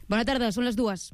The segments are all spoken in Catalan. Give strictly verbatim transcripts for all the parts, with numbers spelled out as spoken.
Bona tarda, són les dues.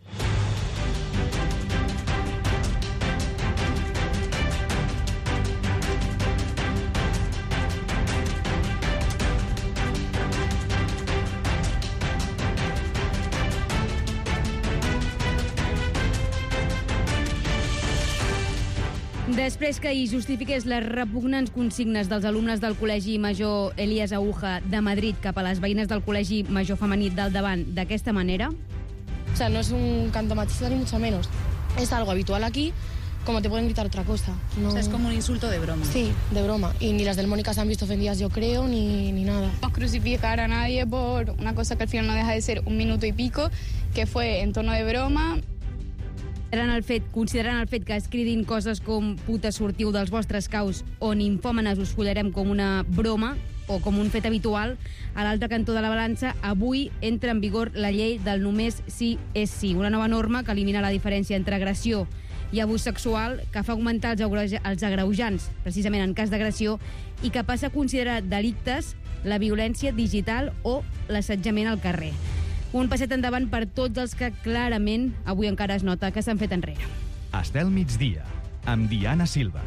Després que hi justifiqués les repugnants consignes dels alumnes del Col·legi Major Elías Aguja de Madrid cap a les veïnes del Col·legi Major Femení del Davant d'aquesta manera... O sea, no es un canto machista ni mucho menos. Es algo habitual aquí, como te pueden gritar otra cosa. No... O sea, es como un insulto de broma. Sí, de broma. Y ni las del Mónica se han visto ofendidas, yo creo, ni, ni nada. No crucificar a nadie por una cosa que al final no deja de ser un minuto y pico, que fue en tono de broma. Considerant el fet, considerant el fet que es cridin coses com puta sortiu dels vostres caus o ninfòmenes us follarem com una broma o com un fet habitual, a l'altre cantó de la balança, avui entra en vigor la llei del només sí és sí, una nova norma que elimina la diferència entre agressió i abús sexual, que fa augmentar els, agreuja, els agreujants, precisament en cas d'agressió, i que passa a considerar delictes la violència digital o l'assetjament al carrer. Un passet endavant per tots els que clarament avui encara es nota que s'han fet enrere. Estel migdia, amb Diana Silva.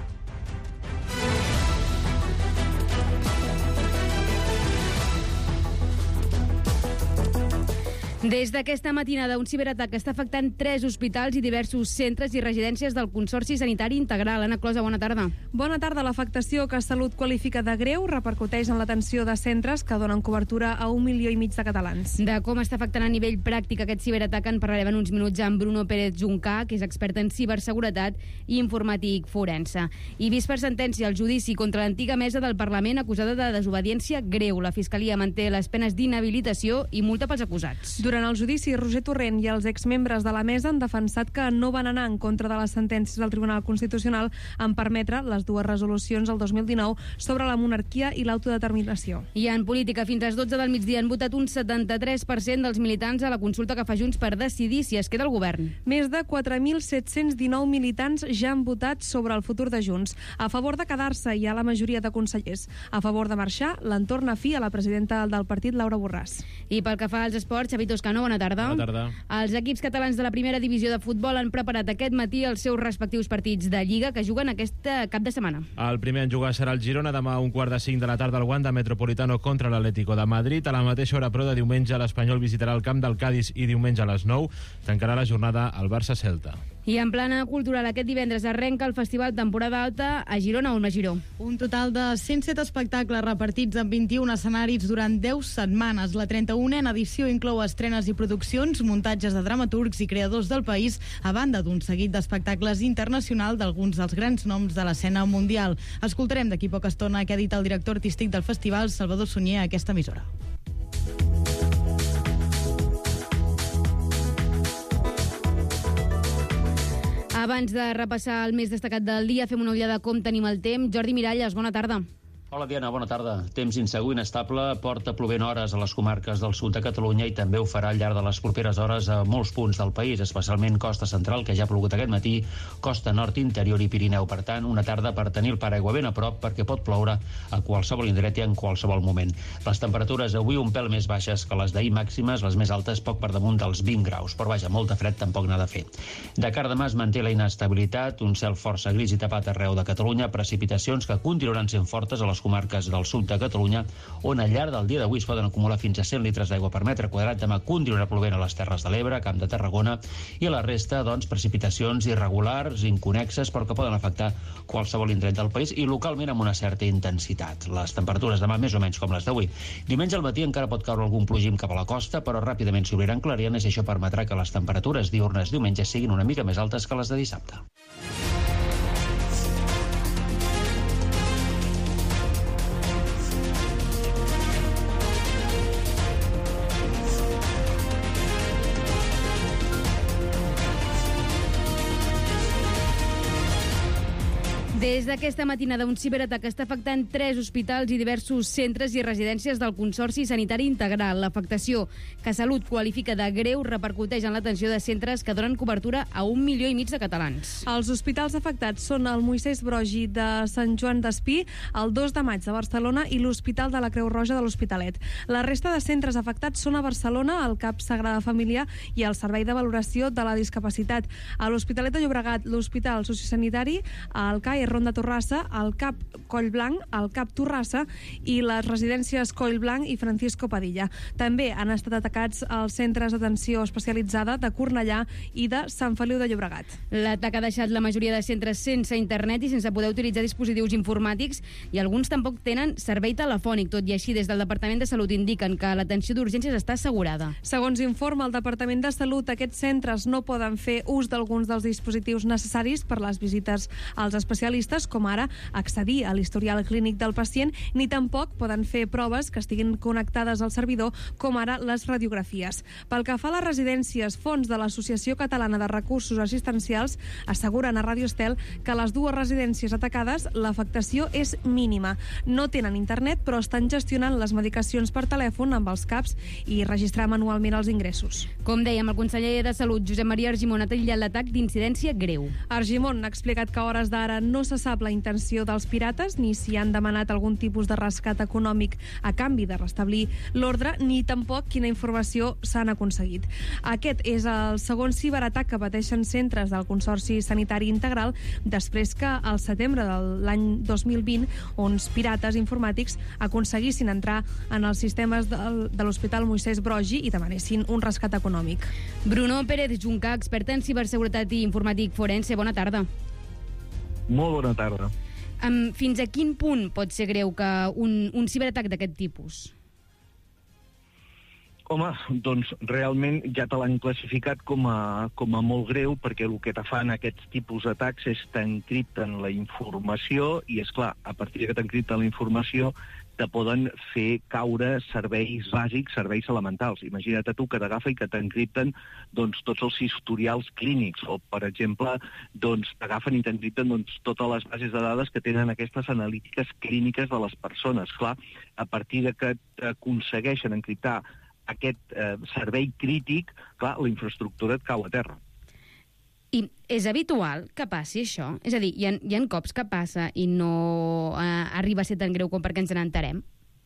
Des d'aquesta matinada, un ciberatac està afectant tres hospitals i diversos centres i residències del Consorci Sanitari Integral. Anna Closa, bona tarda. Bona tarda. L'afectació que Salut qualifica de greu repercuteix en l'atenció de centres que donen cobertura a un milió i mig de catalans. De com està afectant a nivell pràctic aquest ciberatac en parlarem en uns minuts amb Bruno Pérez Juncà, que és expert en ciberseguretat i informàtic forense. I vist per sentència el judici contra l'antiga mesa del Parlament acusada de desobediència greu. La Fiscalia manté les penes d'inhabilitació i multa pels acusats. Durant el judici, Roger Torrent i els exmembres de la mesa han defensat que no van anar en contra de les sentències del Tribunal Constitucional en permetre les dues resolucions del dos mil dinou sobre la monarquia i l'autodeterminació. I en política, fins a les dotze del migdia han votat un setanta-tres per cent dels militants a la consulta que fa Junts per decidir si es queda al govern. Més de quatre mil set-cents dinou militants ja han votat sobre el futur de Junts. A favor de quedar-se hi ha la majoria de consellers. A favor de marxar, l'entorn afí a la presidenta del partit, Laura Borràs. I pel que fa als esports, Xavi Toscano, bona tarda. Bona tarda. Els equips catalans de la primera divisió de futbol han preparat aquest matí els seus respectius partits de Lliga que juguen aquest cap de setmana. El primer en jugar serà el Girona demà a un quart de cinc de la tarda al Wanda Metropolitano contra l'Atlético de Madrid. A la mateixa hora, però, de diumenge l'Espanyol visitarà el camp del Cádiz i diumenge a les nou tancarà la jornada al Barça-Celta. I en plana cultural, aquest divendres arrenca el Festival Temporada Alta a Girona, Ulma Giró. Un total de cent set espectacles repartits en vint-i-un escenaris durant deu setmanes. La trenta-unena edició inclou estrenes i produccions, muntatges de dramaturgs i creadors del país, a banda d'un seguit d'espectacles internacional d'alguns dels grans noms de l'escena mundial. Escoltarem d'aquí poca estona què ha dit el director artístic del festival, Salvador Sunyer, a aquesta emissora. Abans de repassar el més destacat del dia, fem una ullada com tenim el temps. Jordi Miralles, bona tarda. Hola Diana, bona tarda. Temps insegur i inestable porta plovent hores a les comarques del sud de Catalunya i també ho farà al llarg de les properes hores a molts punts del país, especialment costa central, que ja ha plogut aquest matí, costa nord, interior i Pirineu. Per tant, una tarda per tenir el paraigua ben a prop perquè pot ploure a qualsevol indret i en qualsevol moment. Les temperatures avui un pèl més baixes que les d'ahir màximes, les més altes poc per damunt dels vint graus, però vaja, molt de fred tampoc n'ha de fer. De cara a demà es manté la inestabilitat, un cel força gris i tapat arreu de Catalunya, precipitacions que continuaran sent fortes a les comarques del sud de Catalunya, on al llarg del dia d'avui es poden acumular fins a cent litres d'aigua per metre quadrat. Demà continuarà plovent a les Terres de l'Ebre, Camp de Tarragona, i a la resta, doncs, precipitacions irregulars, inconexes, però que poden afectar qualsevol indret del país i localment amb una certa intensitat. Les temperatures demà més o menys com les d'avui. Diumenge al matí encara pot caure algun plogim cap a la costa, però ràpidament s'obriran clarianes i això permetrà que les temperatures diurnes diumenge siguin una mica més altes que les de dissabte. Des d'aquesta matinada, un ciberatac està afectant tres hospitals i diversos centres i residències del Consorci Sanitari Integral. L'afectació que Salut qualifica de greu repercuteix en l'atenció de centres que donen cobertura a un milió i mig de catalans. Els hospitals afectats són el Moisès Broggi de Sant Joan d'Espí, el dos de maig de Barcelona i l'Hospital de la Creu Roja de l'Hospitalet. La resta de centres afectats són a Barcelona, el CAP Sagrada Família i el Servei de Valoració de la Discapacitat. A l'Hospitalet de Llobregat, l'Hospital Sociosanitari, el C A E Ronda Torrassa, el CAP Collblanc, el CAP Torrassa i les residències Collblanc i Francisco Padilla. També han estat atacats els centres d'atenció especialitzada de Cornellà i de Sant Feliu de Llobregat. L'atac ha deixat la majoria de centres sense internet i sense poder utilitzar dispositius informàtics i alguns tampoc tenen servei telefònic. Tot i així, des del Departament de Salut indiquen que l'atenció d'urgències està assegurada. Segons informa el Departament de Salut, aquests centres no poden fer ús d'alguns dels dispositius necessaris per les visites als especialistes, com ara accedir a l'historial clínic del pacient, ni tampoc poden fer proves que estiguin connectades al servidor, com ara les radiografies. Pel que fa a les residències, fons de l'Associació Catalana de Recursos Assistencials asseguren a Radio Estel que a les dues residències atacades l'afectació és mínima. No tenen internet, però estan gestionant les medicacions per telèfon amb els CAPs i registrar manualment els ingressos. Com dèiem, el conseller de Salut, Josep Maria Argimon, ha titllat l'atac d'incidència greu. Argimon ha explicat que a hores d'ara no se sap la intenció dels pirates, ni si han demanat algun tipus de rescat econòmic a canvi de restablir l'ordre, ni tampoc quina informació s'han aconseguit. Aquest és el segon ciberatac que pateixen centres del Consorci Sanitari Integral després que al setembre de l'any dos mil vint uns pirates informàtics aconseguissin entrar en els sistemes de, de l'Hospital Moisès Broggi i demanessin un rescat econòmic. Bruno Pérez Juncà, expert en ciberseguretat i informàtic forense. Bona tarda. Molt bona tarda. Um, fins a quin punt pot ser greu que un, un ciberatac d'aquest tipus? Home, doncs realment ja te l'han classificat com a, com a molt greu, perquè el que te fan aquests tipus d'atacs és t'encripten la informació i, és clar, a partir que t'encripten la informació te poden fer caure serveis bàsics, serveis elementals. Imagina't tu que t'agafa i que t'encripten doncs, tots els historials clínics, o, per exemple, doncs, t'agafen i t'encripten doncs, totes les bases de dades que tenen aquestes analítiques clíniques de les persones. Clar, a partir de que aconsegueixen encriptar aquest eh, servei crític, clar, la infraestructura et cau a terra. I és habitual que passi això? És a dir, hi ha, hi ha cops que passa i no eh, arriba a ser tan greu com perquè ens n'enterem?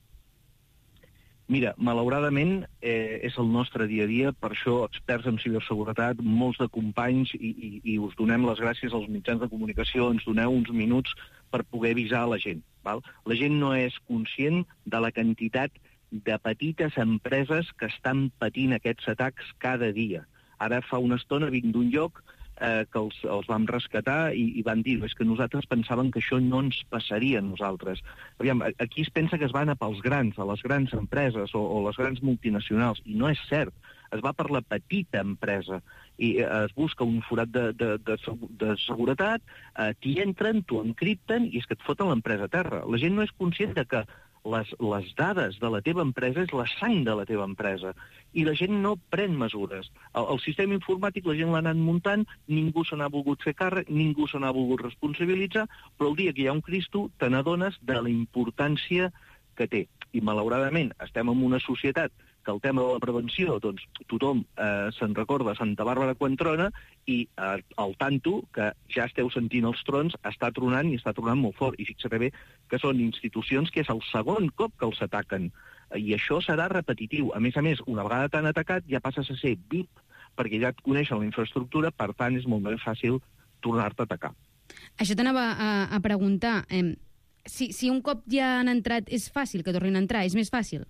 Mira, malauradament eh, és el nostre dia a dia, per això experts en ciberseguretat, molts de companys, i, i, i us donem les gràcies als mitjans de comunicació, ens doneu uns minuts per poder avisar la gent. Val? La gent no és conscient de la quantitat de petites empreses que estan patint aquests atacs cada dia. Ara fa una estona vinc d'un lloc eh, que els, els vam rescatar i, i van dir, és que nosaltres pensàvem que això no ens passaria a nosaltres. Aviam, aquí es pensa que es va anar pels grans, a les grans empreses o, o les grans multinacionals, i no és cert. Es va per la petita empresa i eh, es busca un forat de, de, de, de seguretat, eh, t'hi entren, t'ho encripten i és que et foten l'empresa a terra. La gent no és conscient de que Les, les dades de la teva empresa és la sang de la teva empresa i la gent no pren mesures. El, el sistema informàtic la gent l'ha anat muntant, ningú se n'ha volgut fer càrrec, ningú se n'ha volgut responsabilitzar, però el dia que hi ha un Cristo te n'adones de la importància que té. I malauradament estem en una societat que el tema de la prevenció, doncs tothom eh, se'n recorda Santa Bàrbara quan trona i eh, el tanto, que ja esteu sentint els trons, està tronant i està tronant molt fort. I fixa't bé que són institucions que és el segon cop que els ataquen. I això serà repetitiu. A més a més, una vegada t'han atacat ja passes a ser V I P, perquè ja et coneixen la infraestructura, per tant és molt més fàcil tornar-te a atacar. Això t'anava a, a preguntar. Eh, si, si un cop ja han entrat, és fàcil que tornin a entrar? És més fàcil?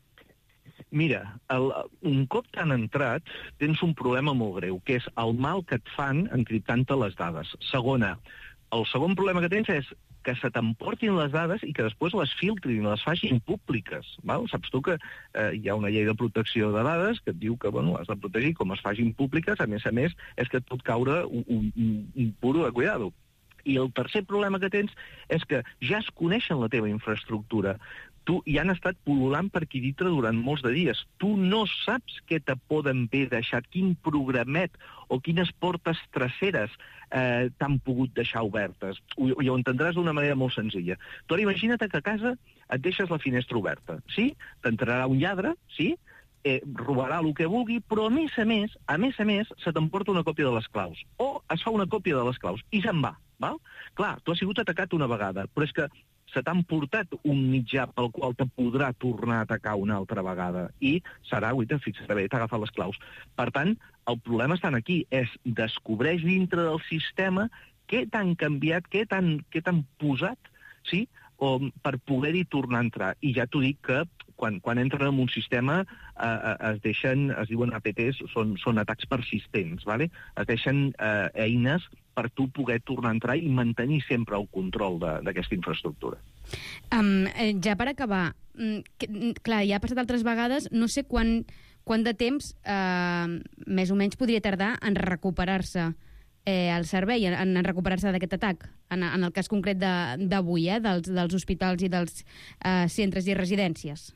Mira, el, un cop t'han entrat, tens un problema molt greu, que és el mal que et fan encriptant-te les dades. Segona, el segon problema que tens és que se t'emportin les dades i que després les filtrin i les facin públiques. Val? Saps tu que eh, hi ha una llei de protecció de dades que et diu que bueno, has de protegir com es facin públiques, a més a més, és que et pot caure un, un, un puro de cuidado. I el tercer problema que tens és que ja es coneixen la teva infraestructura. tu hi han estat pul·lulant per aquí dintre durant molts de dies. Tu no saps què te poden haver deixat, quin programet o quines portes traseres eh, t'han pogut deixar obertes. Ho, ho entendràs d'una manera molt senzilla. Tu ara imagina't que a casa et deixes la finestra oberta, sí? T'entrarà un lladre, sí? Eh, robarà el que vulgui, però a més a més, a més a més, se t'emporta una còpia de les claus. O es fa una còpia de les claus i se'n va. Val? Clar, tu has sigut atacat una vegada, però és que se t'han portat un mitjà pel qual te podrà tornar a atacar una altra vegada i serà, uita, fixa't bé, t'ha agafat les claus. Per tant, el problema està aquí, és descobreix dintre del sistema què t'han canviat, què t'han què t'han posat, sí?, o, per poder-hi tornar a entrar. I ja t'ho dic que quan, quan entren en un sistema eh, es deixen, es diuen A P Ts, són, són atacs persistents, ¿vale? Es deixen eh, eines per tu poder tornar a entrar i mantenir sempre el control d'aquesta infraestructura. Um, eh, ja per acabar, que, clar, ja ha passat altres vegades, no sé quan, quant de temps eh, més o menys podria tardar en recuperar-se eh, el servei, en, en recuperar-se d'aquest atac, en, en el cas concret d'avui, eh, dels, dels hospitals i dels eh, centres i residències.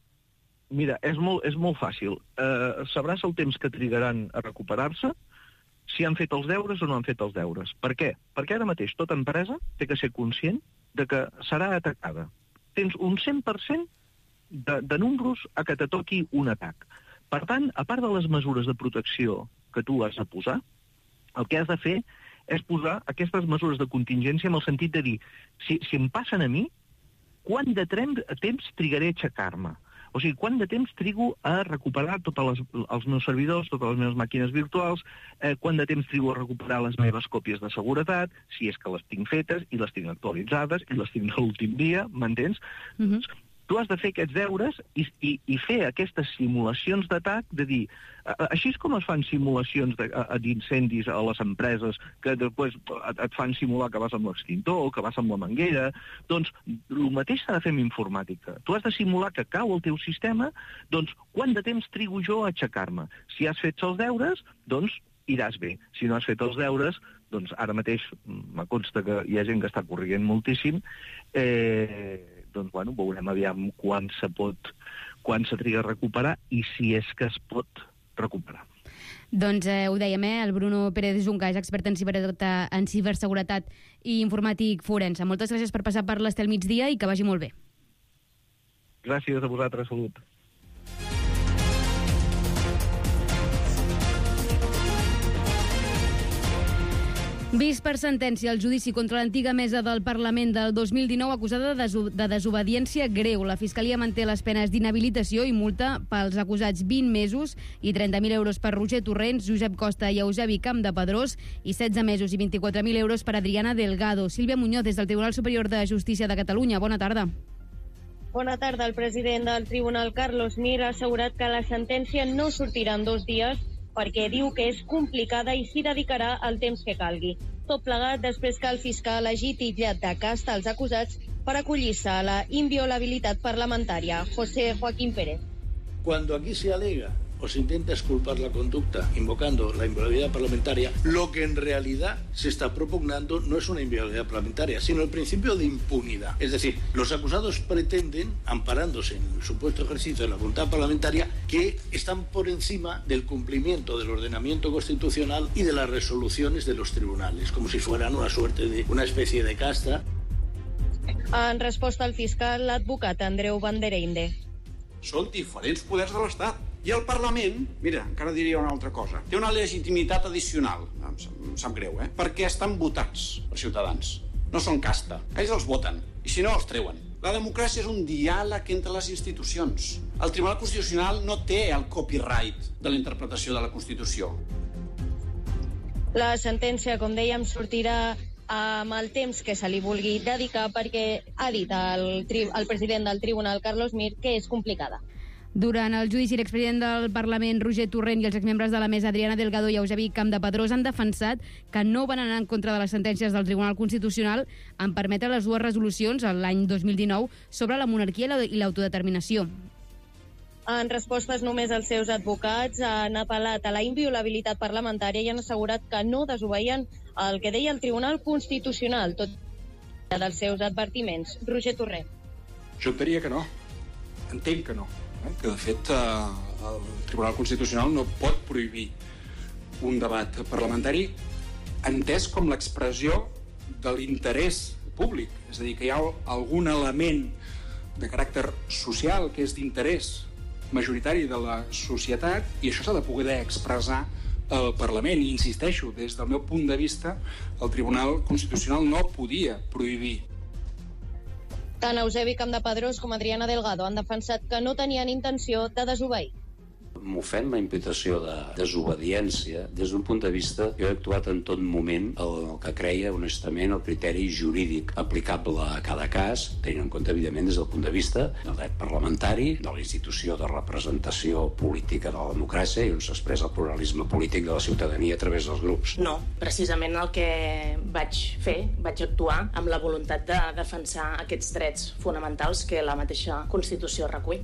Mira, és molt, és molt fàcil. Eh, sabràs el temps que trigaran a recuperar-se, si han fet els deures o no han fet els deures. Per què? Perquè ara mateix tota empresa té que ser conscient de que serà atacada. Tens un cent per cent de, de números a que te toqui un atac. Per tant, a part de les mesures de protecció que tu has de posar, el que has de fer és posar aquestes mesures de contingència en el sentit de dir, si, si em passen a mi, quant de temps trigaré a aixecar-me? O sigui, quant de temps trigo a recuperar tots les, els meus servidors, totes les meves màquines virtuals, eh, quant de temps trigo a recuperar les meves còpies de seguretat, si és que les tinc fetes i les tinc actualitzades i les tinc a l'últim dia, m'entens? Mm-hmm. Doncs, tu has de fer aquests deures i, i, i fer aquestes simulacions d'atac, de dir, així és com es fan simulacions d'incendis a les empreses, que després et, et fan simular que vas amb l'extintor, que vas amb la manguera, doncs el mateix s'ha de fer amb informàtica. Tu has de simular que cau el teu sistema, doncs quant de temps trigo jo a aixecar-me? Si has fet els deures, doncs iràs bé. Si no has fet els deures, doncs ara mateix me consta que hi ha gent que està corrient moltíssim, eh... doncs, bueno, veurem aviam quan se pot, quan se triga a recuperar i si és que es pot recuperar. Doncs eh, ho dèiem, eh? El Bruno Pérez Junca és expert en, ciber, en ciberseguretat i informàtic forense. Moltes gràcies per passar per l'Estel Migdia i que vagi molt bé. Gràcies a vosaltres, salut. Vist per sentència el judici contra l'antiga mesa del Parlament del dos mil dinou acusada de, deso de desobediència greu. La Fiscalia manté les penes d'inhabilitació i multa pels acusats vint mesos i trenta mil euros per Roger Torrents, Josep Costa i Eusebi Campdepadrós i setze mesos i vint-i-quatre mil euros per Adriana Delgado. Sílvia Muñoz, des del Tribunal Superior de Justícia de Catalunya. Bona tarda. Bona tarda. El president del Tribunal, Carlos Mir, ha assegurat que la sentència no sortirà en dos dies perquè diu que és complicada i s'hi dedicarà el temps que calgui. Tot plegat després que el fiscal hagi titllat de casta als acusats per acollir-se a la inviolabilitat parlamentària. José Joaquín Pérez. Cuando aquí se alega o se intenta exculpar la conducta invocando la inviolabilidad parlamentaria, lo que en realidad se está propugnando no es una inviolabilidad parlamentaria, sino el principio de impunidad. Es decir, los acusados pretenden, amparándose en el supuesto ejercicio de la voluntad parlamentaria, que están por encima del cumplimiento del ordenamiento constitucional y de las resoluciones de los tribunales, como si fueran una suerte de una especie de casta. En resposta al fiscal, l'advocat Andreu Bandereinde. Són diferents poders de l'Estat. I el Parlament, mira, encara diria una altra cosa, té una legitimitat addicional, em sap greu, eh? Perquè estan votats per ciutadans. No són casta. Ells els voten, i si no, els treuen. La democràcia és un diàleg entre les institucions. El Tribunal Constitucional no té el copyright de la interpretació de la Constitució. La sentència, com dèiem, sortirà amb el temps que se li vulgui dedicar perquè ha dit el, el president del Tribunal, Carlos Mir, que és complicada. Durant el judici, l'expresident del Parlament, Roger Torrent, i els exmembres de la mesa, Adriana Delgado i Eusebi Campdepadrós, han defensat que no van anar en contra de les sentències del Tribunal Constitucional en permetre les dues resolucions l'any dos mil dinou sobre la monarquia i l'autodeterminació. En respostes només els seus advocats han apel·lat a la inviolabilitat parlamentària i han assegurat que no desobeïen el que deia el Tribunal Constitucional, tot dels seus advertiments. Roger Torrent. Jo et diria que no. Entenc que no. Eh? Que, de fet, eh, el Tribunal Constitucional no pot prohibir un debat parlamentari entès com l'expressió de l'interès públic. És a dir, que hi ha algun element de caràcter social que és d'interès majoritari de la societat i això s'ha de poder expressar al Parlament. I insisteixo, des del meu punt de vista, el Tribunal Constitucional no podia prohibir. Tant Eusebi Campdepadrós com Adriana Delgado han defensat que no tenien intenció de desobeir. M'ofèn la imputació de desobediència. Des d'un punt de vista, jo he actuat en tot moment el que creia, honestament, el criteri jurídic aplicable a cada cas, tenint en compte, evidentment, des del punt de vista del dret parlamentari, de la institució de representació política de la democràcia i on s'expressa el pluralisme polític de la ciutadania a través dels grups. No, precisament el que vaig fer, vaig actuar amb la voluntat de defensar aquests drets fonamentals que la mateixa Constitució recull.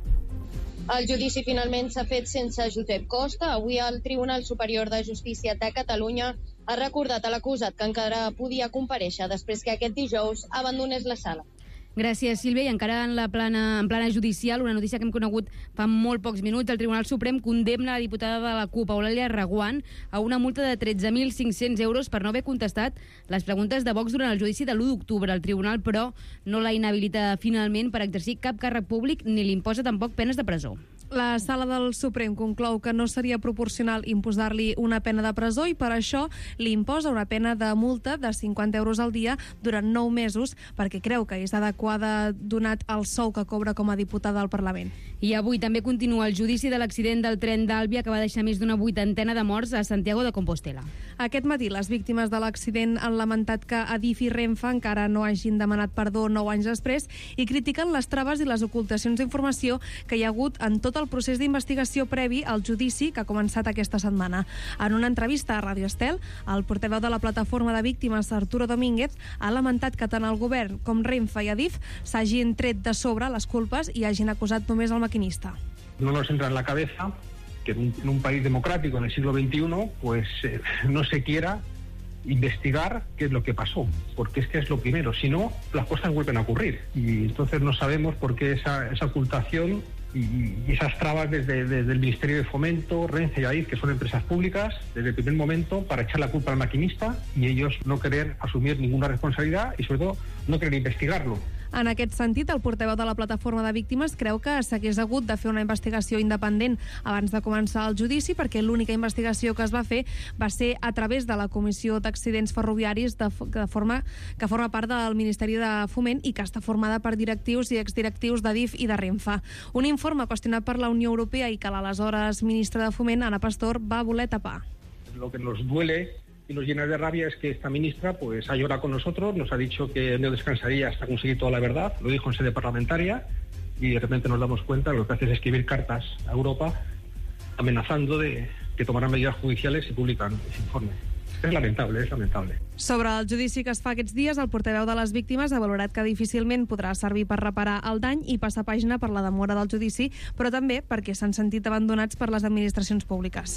El judici finalment s'ha fet sense Josep Costa. Avui el Tribunal Superior de Justícia de Catalunya ha recordat a l'acusat que encara podia comparèixer després que aquest dijous abandonés la sala. Gràcies, Sílvia. I encara en la plana, en plana judicial, una notícia que hem conegut fa molt pocs minuts, el Tribunal Suprem condemna la diputada de la CUP, Eulàlia Reguant, a una multa de tretze mil cinc-cents euros per no haver contestat les preguntes de Vox durant el judici de l'u d'octubre. El tribunal, però, no la inhabilita finalment per exercir cap càrrec públic ni li imposa tampoc penes de presó. La Sala del Suprem conclou que no seria proporcional imposar-li una pena de presó i per això li imposa una pena de multa de cinquanta euros al dia durant nou mesos perquè creu que és adequada donat el sou que cobra com a diputada al Parlament. I avui també continua el judici de l'accident del tren d'Àlvia que va deixar més d'una vuitantena de morts a Santiago de Compostela. Aquest matí les víctimes de l'accident han lamentat que Adif i Renfe encara no hagin demanat perdó nou anys després i critiquen les traves i les ocultacions d'informació que hi ha hagut en tot el procés d'investigació previ al judici que ha començat aquesta setmana. En una entrevista a Radio Estel, el portaveu de la plataforma de víctimes, Arturo Domínguez, ha lamentat que tant el govern com Renfe i Adif s'hagin tret de sobre les culpes i hagin acusat només el maquinista. No nos entra en la cabeza que en un, en un país democrático en el siglo veintiuno pues eh, no se quiera investigar qué es lo que pasó, porque es que es lo primero, si no, las cosas vuelven a ocurrir y entonces no sabemos por qué esa, esa ocultación y, y esas trabas desde, desde el Ministerio de Fomento, Renfe y Adif, que son empresas públicas, desde el primer momento para echar la culpa al maquinista y ellos no querer asumir ninguna responsabilidad y sobre todo no querer investigarlo. En aquest sentit, el portaveu de la plataforma de víctimes creu que s'hagués hagut de fer una investigació independent abans de començar el judici perquè l'única investigació que es va fer va ser a través de la Comissió d'Accidents Ferroviaris de, de forma, que forma part del Ministeri de Foment i que està formada per directius i exdirectius d'Adif i de Renfe. Un informe qüestionat per la Unió Europea i que l'aleshores ministra de Foment, Ana Pastor, va voler tapar. Lo que nos duele y nos llena de rabia es que esta ministra pues ha llorado con nosotros, nos ha dicho que no descansaría hasta conseguir toda la verdad, lo dijo en sede parlamentaria y de repente nos damos cuenta lo que hace es escribir cartas a Europa amenazando de que tomarán medidas judiciales si publican ese informe. És lamentable, és lamentable. Sobre el judici que es fa aquests dies, el portaveu de les víctimes ha valorat que difícilment podrà servir per reparar el dany i passar pàgina per la demora del judici, però també perquè s'han sentit abandonats per les administracions públiques.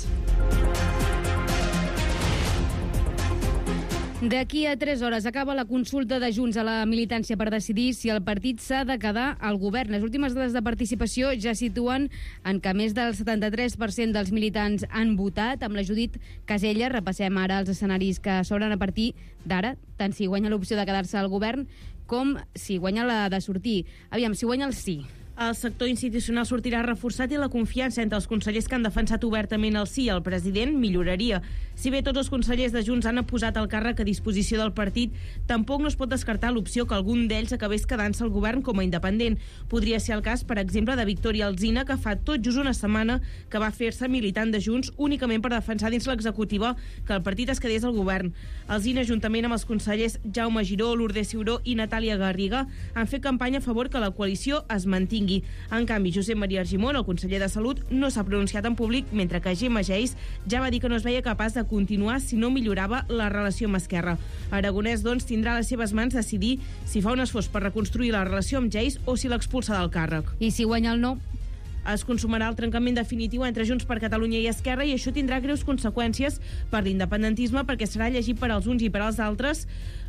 D'aquí a tres hores acaba la consulta de Junts a la militància per decidir si el partit s'ha de quedar al govern. Les últimes dades de participació ja situen en què més del setanta-tres per cent dels militants han votat. Amb la Judit Casella repassem ara els escenaris que s'obren a partir d'ara, tant si guanya l'opció de quedar-se al govern com si guanya la de sortir. Aviam, si guanya el sí. El sector institucional sortirà reforçat i la confiança entre els consellers que han defensat obertament el sí al president milloraria. Si bé tots els consellers de Junts han posat el càrrec a disposició del partit, tampoc no es pot descartar l'opció que algun d'ells acabés quedant-se al govern com a independent. Podria ser el cas, per exemple, de Victòria Alsina, que fa tot just una setmana que va fer-se militant de Junts únicament per defensar dins l'executiva que el partit es quedés al govern. Alsina, juntament amb els consellers Jaume Giró, Lourdes Ciuró i Natàlia Garriga, han fet campanya a favor que la coalició es mantingui. En canvi, Josep Maria Argimon, el conseller de Salut, no s'ha pronunciat en públic, mentre que Gemma Geis ja va dir que no es veia capaç de continuar si no millorava la relació amb Esquerra. Aragonès, doncs, tindrà a les seves mans decidir si fa un esforç per reconstruir la relació amb Geis o si l'expulsa del càrrec. I si guanya el no? Es consumarà el trencament definitiu entre Junts per Catalunya i Esquerra i això tindrà greus conseqüències per l'independentisme perquè serà llegit per als uns i per als altres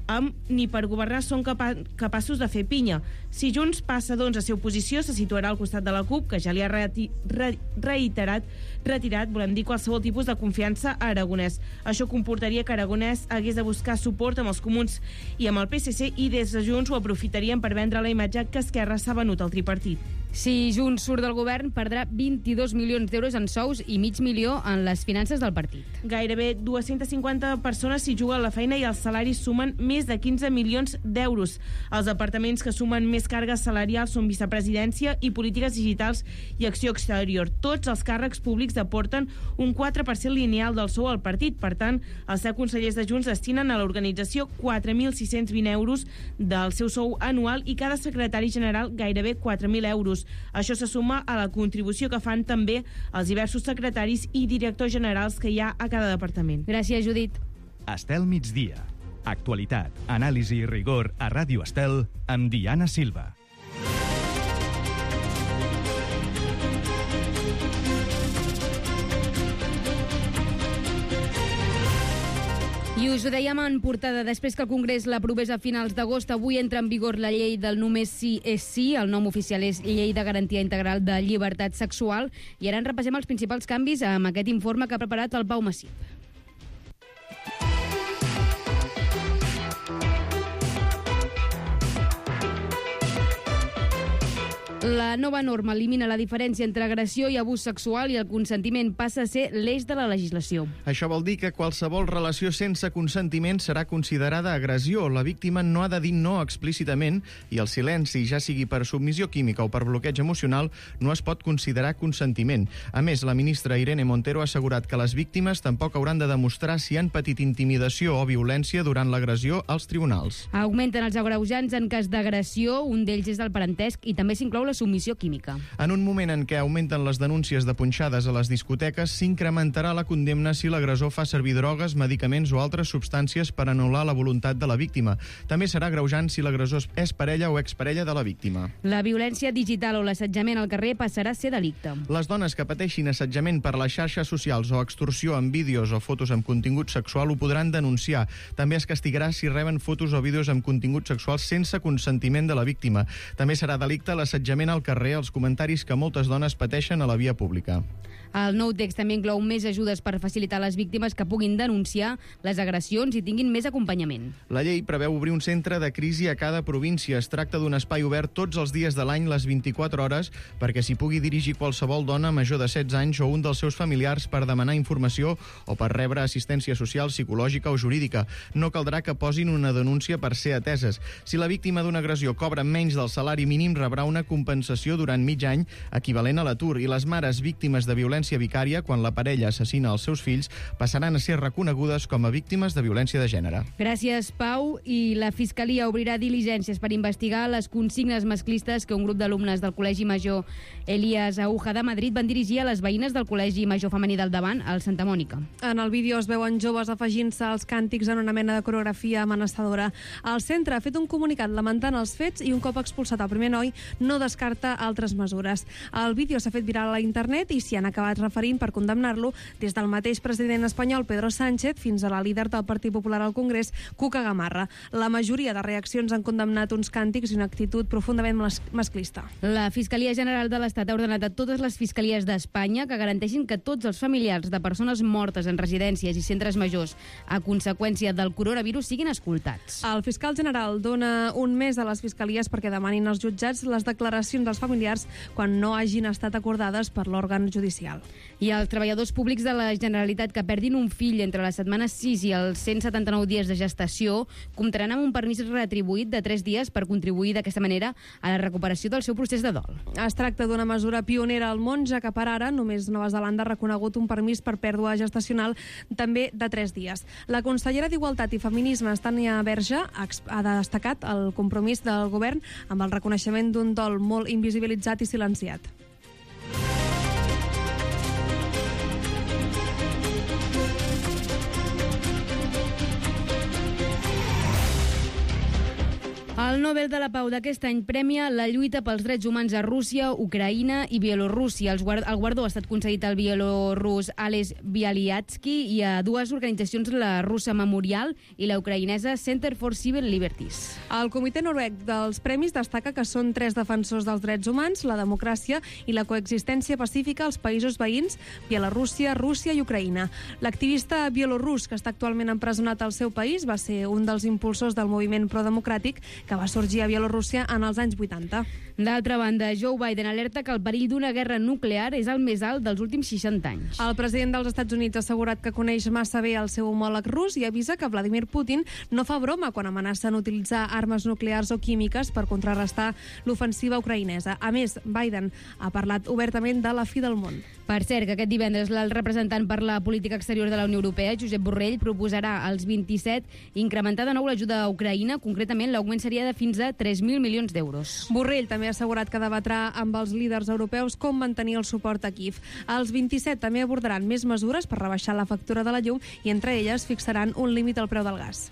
amb ni per governar són capa capaços de fer pinya. Si Junts passa, doncs, a ser oposició, se situarà al costat de la CUP, que ja li ha re re reiterat, retirat, volem dir, qualsevol tipus de confiança a Aragonès. Això comportaria que Aragonès hagués de buscar suport amb els comuns i amb el P S C, i des de Junts ho aprofitarien per vendre la imatge que Esquerra s'ha venut al tripartit. Si Junts surt del govern, perdrà vint-i-dos milions d'euros en sous i mig milió en les finances del partit. Gairebé dues-centes cinquanta persones s'hi juguen la feina i els salaris sumen més de quinze milions d'euros. Els departaments que sumen més càrregues salarials són vicepresidència i polítiques digitals i acció exterior. Tots els càrrecs públics aporten un quatre per cent lineal del sou al partit. Per tant, els deu consellers de Junts destinen a l'organització quatre mil sis-cents vint euros del seu sou anual i cada secretari general gairebé quatre mil euros. Això se suma a la contribució que fan també els diversos secretaris i directors generals que hi ha a cada departament. Gràcies, Judit. Estel migdia. Actualitat, anàlisi i rigor a Ràdio Estel amb Diana Silva. I us ho dèiem en portada, després que el Congrés l'aprovés a finals d'agost, avui entra en vigor la llei del només sí és sí, el nom oficial és Llei de Garantia Integral de Llibertat Sexual, i ara en repassem els principals canvis amb aquest informe que ha preparat el Pau Massip. La nova norma elimina la diferència entre agressió i abús sexual i el consentiment passa a ser l'eix de la legislació. Això vol dir que qualsevol relació sense consentiment serà considerada agressió. La víctima no ha de dir no explícitament i el silenci, ja sigui per submissió química o per bloqueig emocional, no es pot considerar consentiment. A més, la ministra Irene Montero ha assegurat que les víctimes tampoc hauran de demostrar si han patit intimidació o violència durant l'agressió als tribunals. Augmenten els agreujants en cas d'agressió, un d'ells és el parentesc i també s'inclou la submissió química. En un moment en què augmenten les denúncies de punxades a les discoteques, s'incrementarà la condemna si l'agressor fa servir drogues, medicaments o altres substàncies per anul·lar la voluntat de la víctima. També serà agreujant si l'agressor és parella o exparella de la víctima. La violència digital o l'assetjament al carrer passarà a ser delicte. Les dones que pateixin assetjament per les xarxes socials o extorsió amb vídeos o fotos amb contingut sexual ho podran denunciar. També es castigarà si reben fotos o vídeos amb contingut sexual sense consentiment de la víctima. També serà delicte l'assetjament al carrer, els comentaris que moltes dones pateixen a la via pública. El nou text també inclou més ajudes per facilitar a les víctimes que puguin denunciar les agressions i tinguin més acompanyament. La llei preveu obrir un centre de crisi a cada província. Es tracta d'un espai obert tots els dies de l'any, les vint-i-quatre hores, perquè s'hi pugui dirigir qualsevol dona major de setze anys o un dels seus familiars per demanar informació o per rebre assistència social, psicològica o jurídica. No caldrà que posin una denúncia per ser ateses. Si la víctima d'una agressió cobra menys del salari mínim, rebrà una compensació durant mig any equivalent a l'atur, i les mares víctimes de violència vicària, quan la parella assassina els seus fills, passaran a ser reconegudes com a víctimes de violència de gènere. Gràcies, Pau. I la Fiscalia obrirà diligències per investigar les consignes masclistes que un grup d'alumnes del Col·legi Major Elias Aúja de Madrid van dirigir a les veïnes del Col·legi Major Femení del Davant, al Santa Mònica. En el vídeo es veuen joves afegint-se als càntics en una mena de coreografia amenaçadora. El centre ha fet un comunicat lamentant els fets i un cop expulsat el primer noi no descarta altres mesures. El vídeo s'ha fet viral a internet i s'hi han acabat referint per condemnar-lo des del mateix president espanyol Pedro Sánchez fins a la líder del Partit Popular al Congrés, Cuca Gamarra. La majoria de reaccions han condemnat uns càntics i una actitud profundament masclista. La Fiscalia General de l'Estat ha ordenat a totes les fiscalies d'Espanya que garanteixin que tots els familiars de persones mortes en residències i centres majors a conseqüència del coronavirus siguin escoltats. El fiscal general dona un mes a les fiscalies perquè demanin als jutjats les declaracions dels familiars quan no hagin estat acordades per l'òrgan judicial. I els treballadors públics de la Generalitat que perdin un fill entre les setmanes sis i els cent setanta-nou dies de gestació comptaran amb un permís retribuït de tres dies per contribuir d'aquesta manera a la recuperació del seu procés de dol. Es tracta d'una mesura pionera al món, ja que per ara només Nova Zelanda ha reconegut un permís per pèrdua gestacional també de tres dies. La consellera d'Igualtat i Feminismes, Tània Verge, ha destacat el compromís del govern amb el reconeixement d'un dol molt invisibilitzat i silenciat. El El Nobel de la Pau d'aquest any premia la lluita pels drets humans a Rússia, Ucraïna i Bielorússia. El guardó ha estat concedit al bielorús Ales Bialyatsky i a dues organitzacions, la russa Memorial i la ucraïnesa Center for Civil Liberties. El comitè noruec dels premis destaca que són tres defensors dels drets humans, la democràcia i la coexistència pacífica als països veïns, Bielorússia, Rússia i Ucraïna. L'activista bielorús, que està actualment empresonat al seu país, va ser un dels impulsors del moviment prodemocràtic que va sorgir a Bielorússia en els anys vuitanta. D'altra banda, Joe Biden alerta que el perill d'una guerra nuclear és el més alt dels últims seixanta anys. El president dels Estats Units ha assegurat que coneix massa bé el seu homòleg rus i avisa que Vladimir Putin no fa broma quan amenacen utilitzar armes nuclears o químiques per contrarrestar l'ofensiva ucraïnesa. A més, Biden ha parlat obertament de la fi del món. Per cert, que aquest divendres el representant per la política exterior de la Unió Europea, Josep Borrell, proposarà als vint-i-set incrementar de nou l'ajuda a Ucraïna. Concretament, l'augment seria de fins a tres mil milions d'euros. Borrell també ha assegurat que debatrà amb els líders europeus com mantenir el suport a Kíev. Els vint-i-set també abordaran més mesures per rebaixar la factura de la llum i entre elles fixaran un límit al preu del gas.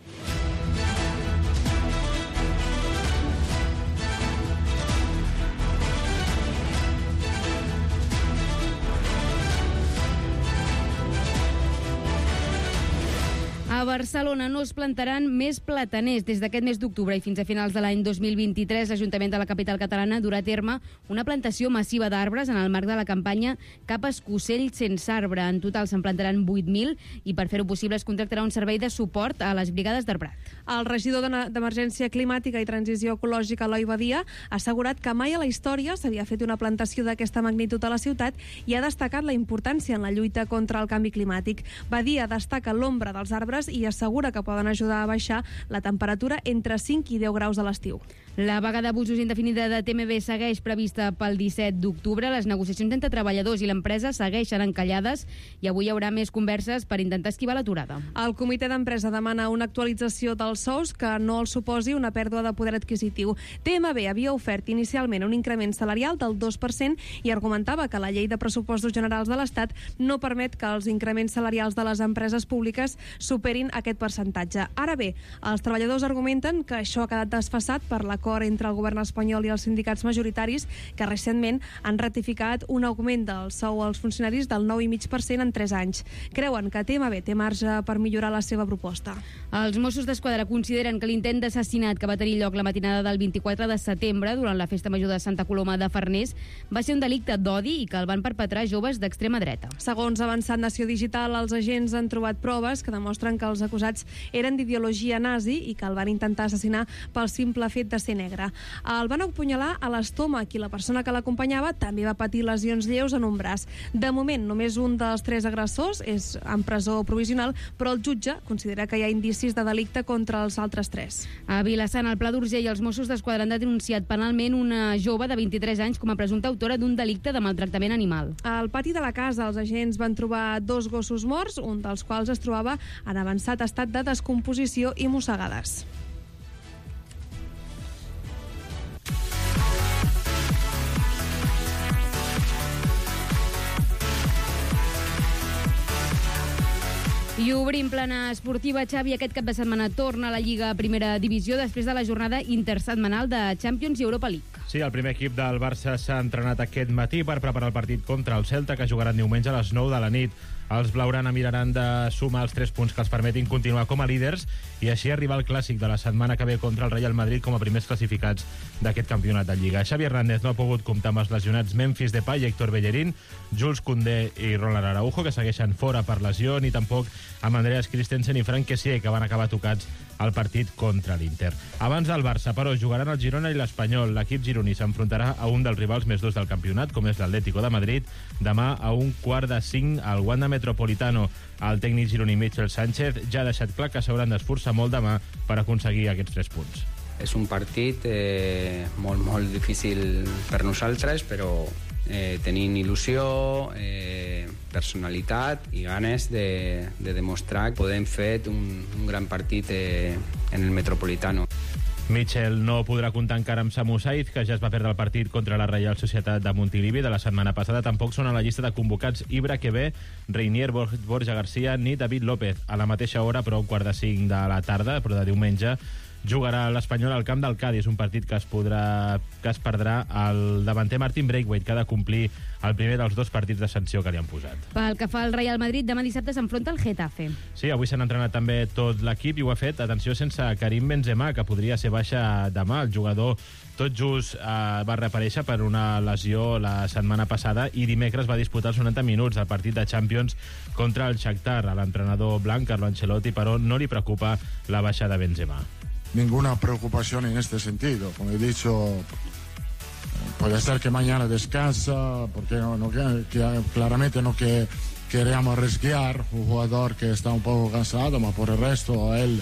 A Barcelona no es plantaran més plataners. Des d'aquest mes d'octubre i fins a finals de l'any dos mil vint-i-tres, l'Ajuntament de la capital catalana durà a terme una plantació massiva d'arbres en el marc de la campanya Cap escocell sense arbre. En total se'n plantaran vuit mil i per fer-ho possible es contractarà un servei de suport a les brigades d'arbrat. El regidor d'Emergència Climàtica i Transició Ecològica, Eloi Badia, ha assegurat que mai a la història s'havia fet una plantació d'aquesta magnitud a la ciutat i ha destacat la importància en la lluita contra el canvi climàtic. Badia destaca l'ombra dels arbres i assegura que poden ajudar a baixar la temperatura entre cinc i deu graus a l'estiu. La vaga d'abusos indefinida de T M B segueix prevista pel disset d'octubre. Les negociacions entre treballadors i l'empresa segueixen encallades i avui hi haurà més converses per intentar esquivar l'aturada. El comitè d'empresa demana una actualització dels sous que no els suposi una pèrdua de poder adquisitiu. T M B havia ofert inicialment un increment salarial del dos per cent i argumentava que la llei de pressupostos generals de l'Estat no permet que els increments salarials de les empreses públiques superin aquest percentatge. Ara bé, els treballadors argumenten que això ha quedat desfasat per l'acord entre el govern espanyol i els sindicats majoritaris que recentment han ratificat un augment del sou als funcionaris del nou coma cinc per cent en tres anys. Creuen que T M B té marge per millorar la seva proposta. Els Mossos d'Esquadra consideren que l'intent d'assassinat que va tenir lloc la matinada del vint-i-quatre de setembre durant la festa major de Santa Coloma de Farners va ser un delicte d'odi i que el van perpetrar joves d'extrema dreta. Segons ha avançat Nació Digital, els agents han trobat proves que demostren que els acusats eren d'ideologia nazi i que el van intentar assassinar pel simple fet de ser negre. El van apunyalar a l'estómac i la persona que l'acompanyava també va patir lesions lleus en un braç. De moment, només un dels tres agressors és en presó provisional, però el jutge considera que hi ha indicis de delicte contra els altres tres. A Vilassar, el Pla d'Urgell, els Mossos d'Esquadra han denunciat penalment una jove de vint-i-tres anys com a presumpta autora d'un delicte de maltractament animal. Al pati de la casa, els agents van trobar dos gossos morts, un dels quals es trobava en avançat estat de descomposició i mossegades. I obrim plana esportiva. Xavi, aquest cap de setmana torna a la Lliga Primera Divisió després de la jornada intersetmanal de Champions i Europa League. Sí, el primer equip del Barça s'ha entrenat aquest matí per preparar el partit contra el Celta, que jugaran diumenge a les nou de la nit. Els blaugrana miraran de sumar els tres punts que els permetin continuar com a líders i així arribar al clàssic de la setmana que ve contra el Real Madrid com a primers classificats d'aquest campionat de Lliga. Xavi Hernández no ha pogut comptar amb els lesionats Memphis Depay i Héctor Bellerín, Jules Koundé i Ronald Araujo, que segueixen fora per lesió, ni tampoc amb Andreas Christensen i Frank Kessié, que van acabar tocats al partit contra l'Inter. Abans del Barça, però, jugaran el Girona i l'Espanyol. L'equip gironí s'enfrontarà a un dels rivals més durs del campionat, com és l'Atlético de Madrid, demà a un quart de cinc al Wanda Metropolitano. El tècnic gironí Michel Sánchez ja ha deixat clar que s'hauran d'esforçar molt demà per aconseguir aquests tres punts. És un partit eh, molt, molt difícil per nosaltres, però eh, tenint il·lusió, eh, personalitat i ganes de, de demostrar que podem fer un, un gran partit eh, en el Metropolitano. Mitchell no podrà comptar encara amb Samu Saiz, que ja es va perdre el partit contra la Reial Societat de Montilivi de la setmana passada. Tampoc són a la llista de convocats Ibra Quevé, Reinier, Borja Garcia ni David López. A la mateixa hora, però un quart de cinc de la tarda, però de diumenge, jugarà l'Espanyol al camp del Cádiz, un partit que es podrà que es perdrà el davanter Martin Braithwaite, que ha de complir el primer dels dos partits de sanció que li han posat. Pel que fa al Real Madrid, demà dissabte s'enfronta al Getafe. Sí, avui s'han entrenat també tot l'equip i ho ha fet, atenció, sense Karim Benzema, que podria ser baixa demà. El jugador tot just eh, va reaparèixer per una lesió la setmana passada i dimecres va disputar els noranta minuts del partit de Champions contra el Shakhtar. A l'entrenador blanc, Carlo Ancelotti, però no li preocupa la baixa de Benzema. Ninguna preocupación en este sentido. Como he dicho, puede ser que mañana descansa, porque no, no, que, claramente no que queremos arriesgar un jugador que está un poco cansado, pero por el resto él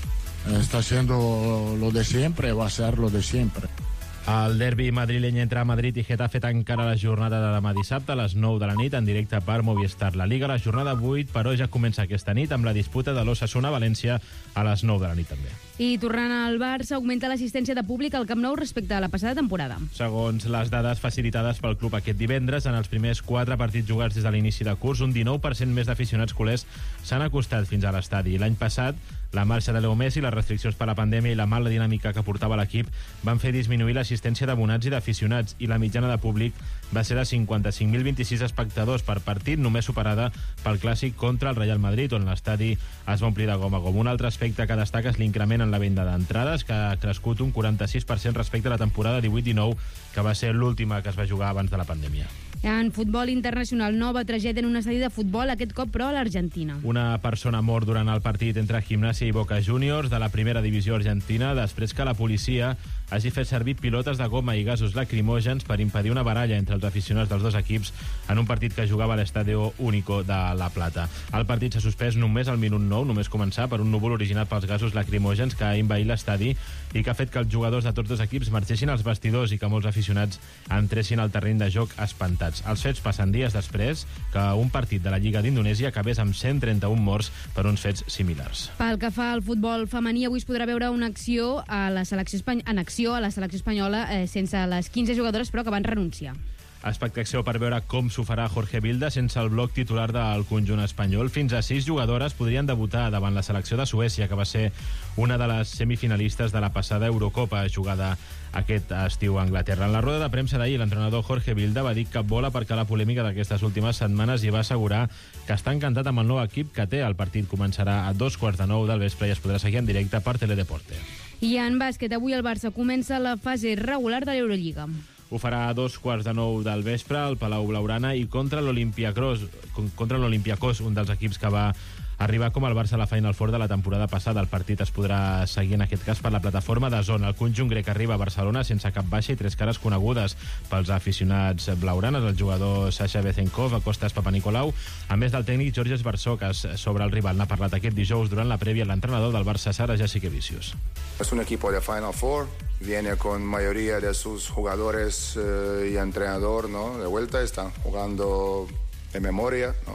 está haciendo lo de siempre, va a ser lo de siempre. El derbi madrileny entre Madrid i Getafe tancarà la jornada de demà dissabte a les nou de la nit en directe per Movistar. La Liga, la jornada vuit, però ja comença aquesta nit amb la disputa de l'Osasuna-València a les nou de la nit també. I tornant al Barça, augmenta l'assistència de públic al Camp Nou respecte a la passada temporada. Segons les dades facilitades pel club aquest divendres, en els primers quatre partits jugats des de l'inici de curs, un dinou per cent més d'aficionats culers s'han acostat fins a l'estadi. L'any passat, la marxa de Leo Messi, les restriccions per la pandèmia i la mala dinàmica que portava l'equip van fer disminuir l'assistència d'abonats i d'aficionats, i la mitjana de públic va ser de cinquanta-cinc mil vint-i-sis espectadors per partit, només superada pel clàssic contra el Real Madrid, on l'estadi es va omplir de gom a gom. Un altre aspecte que destaca és l'increment en la venda d'entrades, que ha crescut un quaranta-sis per cent respecte a la temporada divuit dinou, que va ser l'última que es va jugar abans de la pandèmia. En futbol internacional, nova tragèdia en un estadi de futbol, aquest cop però a l'Argentina. Una persona mor durant el partit entre Gimnasia i Boca Juniors de la primera divisió argentina després que la policia hagi fet servir pilotes de goma i gasos lacrimògens per impedir una baralla entre els aficionats dels dos equips en un partit que jugava a l'Estadio Único de La Plata. El partit s'ha suspès només al minut nou, només començar, per un núvol originat pels gasos lacrimògens que ha envaït l'estadi i que ha fet que els jugadors de tots dos equips marxessin als vestidors i que molts aficionats entressin al terreny de joc espantats. Els fets passen dies després que un partit de la Lliga d'Indonèsia acabés amb cent trenta-un morts per uns fets similars. Pel que fa al futbol femení, avui es podrà veure una acció a la selecció espany... en acció a la selecció espanyola eh, sense les quinze jugadores, però que van renunciar. Expectació per veure com s'ho farà Jorge Vilda sense el bloc titular del conjunt espanyol. Fins a sis jugadores podrien debutar davant la selecció de Suècia, que va ser una de les semifinalistes de la passada Eurocopa jugada aquest estiu a Anglaterra. En la roda de premsa d'ahir, l'entrenador Jorge Vilda va dir que vola perquè la polèmica d'aquestes últimes setmanes i va assegurar que està encantat amb el nou equip que té. El partit començarà a dos quarts de nou del vespre i es podrà seguir en directe per Teledeporte. I en bàsquet, avui el Barça comença la fase regular de l'Eurolliga. Ho farà a dos quarts de nou del vespre al Palau Blaugrana i contra l'Olympiacos, contra l'Olympiacos, un dels equips que va arribar com el Barça a la Final Four de la temporada passada. El partit es podrà seguir en aquest cas per la plataforma de Zona. El conjunt grec arriba a Barcelona sense cap baixa i tres cares conegudes pels aficionats blaugranes, el jugador Sasha Bezenkov, Kostas Papanikolaou, a més del tècnic Georges Barsocas. Sobre el rival n'ha parlat aquest dijous durant la prèvia l'entrenador del Barça, Sara Jasikevičius. Es un equipo de Final Four, viene con mayoría de sus jugadores eh, y entrenador, ¿no? De vuelta, están jugando de memoria, ¿no?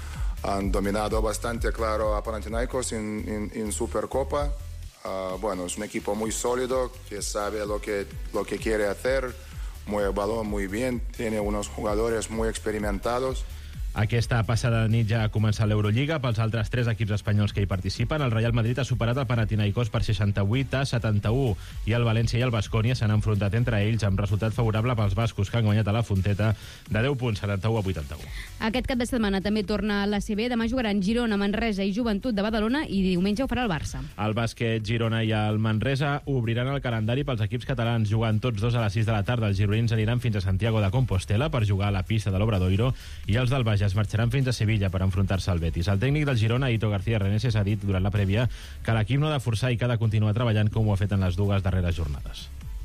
Han dominado bastante, claro, a Panathinaikos en, en, en Supercopa. Uh, bueno, es un equipo muy sólido, que sabe lo que, lo que quiere hacer, mueve el balón muy bien, tiene unos jugadores muy experimentados. Aquesta passada nit ja ha començat l'Eurolliga. Pels altres tres equips espanyols que hi participen, el Real Madrid ha superat el Panathinaikos per seixanta-vuit a setanta-u i el València i el Baskonia s'han enfrontat entre ells amb resultat favorable pels bascos, que han guanyat a la Fonteta de deu punts, setanta-u a vuitanta-u. Aquest cap de setmana també torna a l'A C B. Demà jugaran Girona, Manresa i Joventut de Badalona i diumenge ho farà el Barça. El bàsquet Girona i el Manresa obriran el calendari pels equips catalans, jugant tots dos a les sis de la tarda. Els gironins aniran fins a Santiago de Compostela per jugar a la pista de l'Obradoiro i els del Bages marxaran fins a Sevilla per enfrontar-se al Betis. El tècnic del Girona, Ito García Reneses, ha dit durant la prèvia que l'equip no ha de forçar i que ha de continuar treballant com ho ha fet en les dues darreres jornades.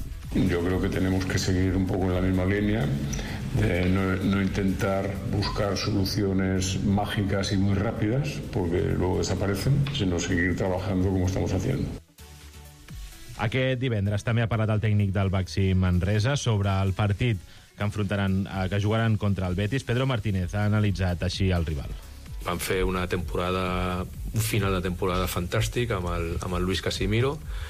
Yo creo que tenemos que seguir un poco en la misma línea, de no, no intentar buscar soluciones mágicas y muy rápidas, porque luego desaparecen, sino seguir trabajando como estamos haciendo. Aquest divendres també ha parlat el tècnic del Baxi Manresa sobre el partit que enfrontaran, que jugaran contra el Betis. Pedro Martínez ha analitzat així el rival. Van fer una temporada, un final de temporada fantàstic amb el, amb el Luis Casimiro,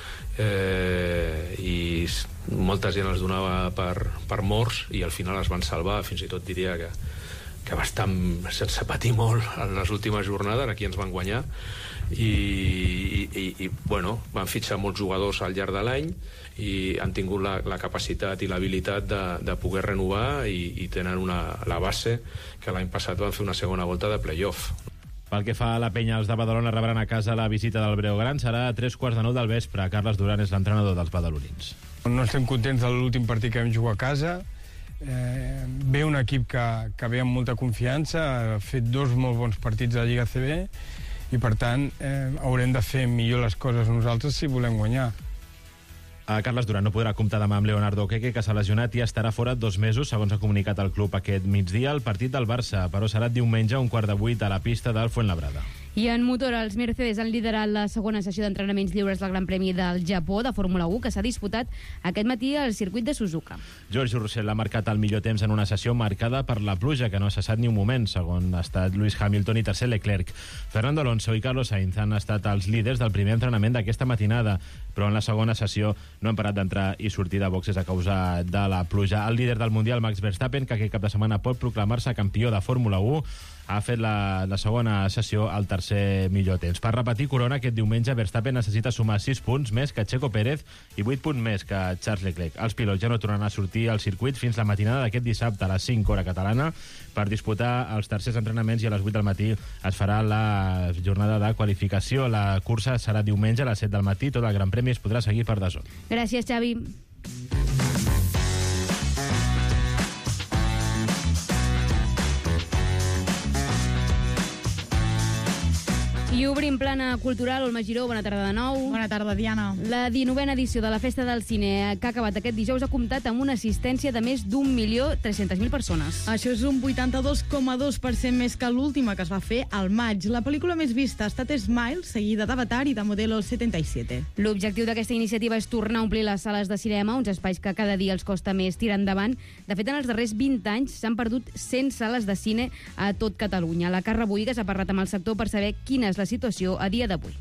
eh, i molta gent els donava per, per morts i al final es van salvar. Fins i tot diria que, que va estar sense patir molt en les últimes jornades, aquí ens van guanyar, i, i, i bueno, van fitxar molts jugadors al llarg de l'any i han tingut la, la capacitat i l'habilitat de, de poder renovar i, i tenen una, la base que l'any passat van fer una segona volta de play-off. Pel que fa a la penya, els de Badalona rebran a casa la visita del Breogran. Serà a tres quarts de nou del vespre. Carles Duran és l'entrenador dels badalonins. No estem contents de l'últim partit que vam jugar a casa. Eh, ve un equip que, que ve amb molta confiança, ha fet dos molt bons partits a la Lliga A C B i, per tant, eh, haurem de fer millor les coses nosaltres si volem guanyar. A Carles Duran no podrà comptar demà amb Leonardo Queque, que s'ha lesionat i estarà fora dos mesos, segons ha comunicat el club aquest migdia. El partit del Barça, però, serà diumenge a un quart de vuit a la pista del Fuenlabrada. I en motor, els Mercedes han liderat la segona sessió d'entrenaments lliures del Gran Premi del Japó de Fórmula u, que s'ha disputat aquest matí al circuit de Suzuka. George Russell ha marcat el millor temps en una sessió marcada per la pluja, que no ha cessat ni un moment, segon ha estat Lewis Hamilton i tercer Leclerc. Fernando Alonso i Carlos Sainz han estat els líders del primer entrenament d'aquesta matinada, però en la segona sessió no han parat d'entrar i sortir de boxes a causa de la pluja. El líder del Mundial, Max Verstappen, que aquest cap de setmana pot proclamar-se campió de Fórmula u, ha fet la, la segona sessió al tercer millor temps. Per repetir corona, aquest diumenge Verstappen necessita sumar sis punts més que Checo Pérez i vuit punts més que Charles Leclerc. Els pilots ja no tornaran a sortir al circuit fins la matinada d'aquest dissabte a les cinc hora catalana per disputar els tercers entrenaments, i a les vuit del matí es farà la jornada de qualificació. La cursa serà diumenge a les set del matí. Tot el Gran Premi es podrà seguir per D A Z N. Gràcies, Xavi. I obrim plana cultural. Olma Giró, bona tarda de nou. Bona tarda, Diana. La dinovena edició de la Festa del Cine, que ha acabat aquest dijous, ha comptat amb una assistència de més d'un milió tres-centes mil persones. Això és un vuitanta-dos coma dos per cent més que l'última, que es va fer al maig. La pel·lícula més vista ha estat Smile, seguida d'Avatar i de Modelo setanta-set. L'objectiu d'aquesta iniciativa és tornar a omplir les sales de cinema, uns espais que cada dia els costa més tirar endavant. De fet, en els darrers vint anys s'han perdut cent sales de cine a tot Catalunya. La Carla Boïgues ha parlat amb el sector per saber quina és la situació a dia d'avui.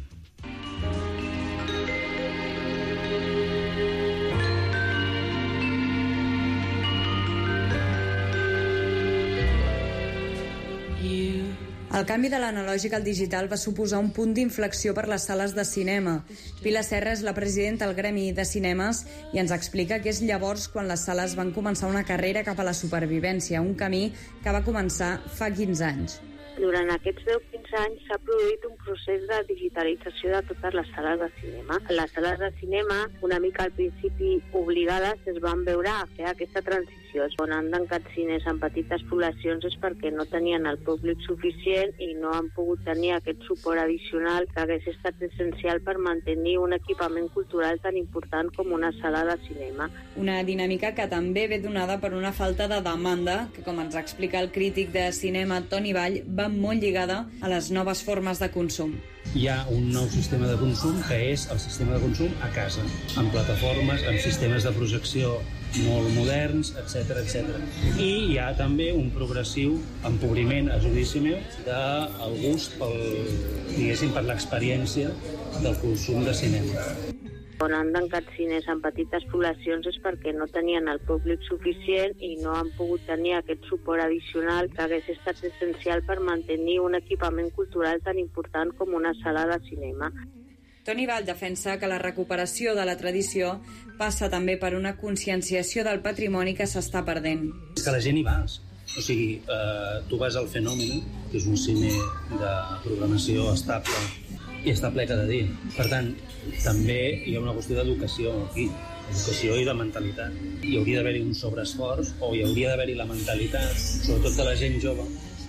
El canvi de l'analògic al digital va suposar un punt d'inflexió per les sales de cinema. Pilar Serra és la presidenta del Gremi de Cinemes i ens explica que és llavors quan les sales van començar una carrera cap a la supervivència, un camí que va començar fa quinze anys. Durant aquests deu a quinze anys s'ha produït un procés de digitalització de totes les sales de cinema. Les sales de cinema, una mica al principi obligades, es van veure a fer aquesta transició. On han tancat cines en petites poblacions és perquè no tenien el públic suficient i no han pogut tenir aquest suport addicional que hagués estat essencial per mantenir un equipament cultural tan important com una sala de cinema. Una dinàmica que també ve donada per una falta de demanda, que, com ens explica el crític de cinema Toni Vall, va molt lligada a les noves formes de consum. Hi ha un nou sistema de consum que és el sistema de consum a casa, amb plataformes, amb sistemes de projecció molt moderns, etcètera, etcètera. I hi ha també un progressiu empobriment, a judici meu, del gust pel, diguéssim, per l'experiència del consum de cinema. On han tancat cines en petites poblacions és perquè no tenien el públic suficient i no han pogut tenir aquest suport addicional que hagués estat essencial per mantenir un equipament cultural tan important com una sala de cinema. Toni Vall defensa que la recuperació de la tradició passa també per una conscienciació del patrimoni que s'està perdent. És que la gent hi va. O sigui, eh, tu vas al Fenòmeno, que és un cine de programació estable, i està ple cada dia. Per tant, també hi ha una qüestió d'educació aquí, educació i de mentalitat. Hi hauria d'haver-hi un sobreesforç, o hi hauria d'haver-hi la mentalitat, sobretot de la gent jove,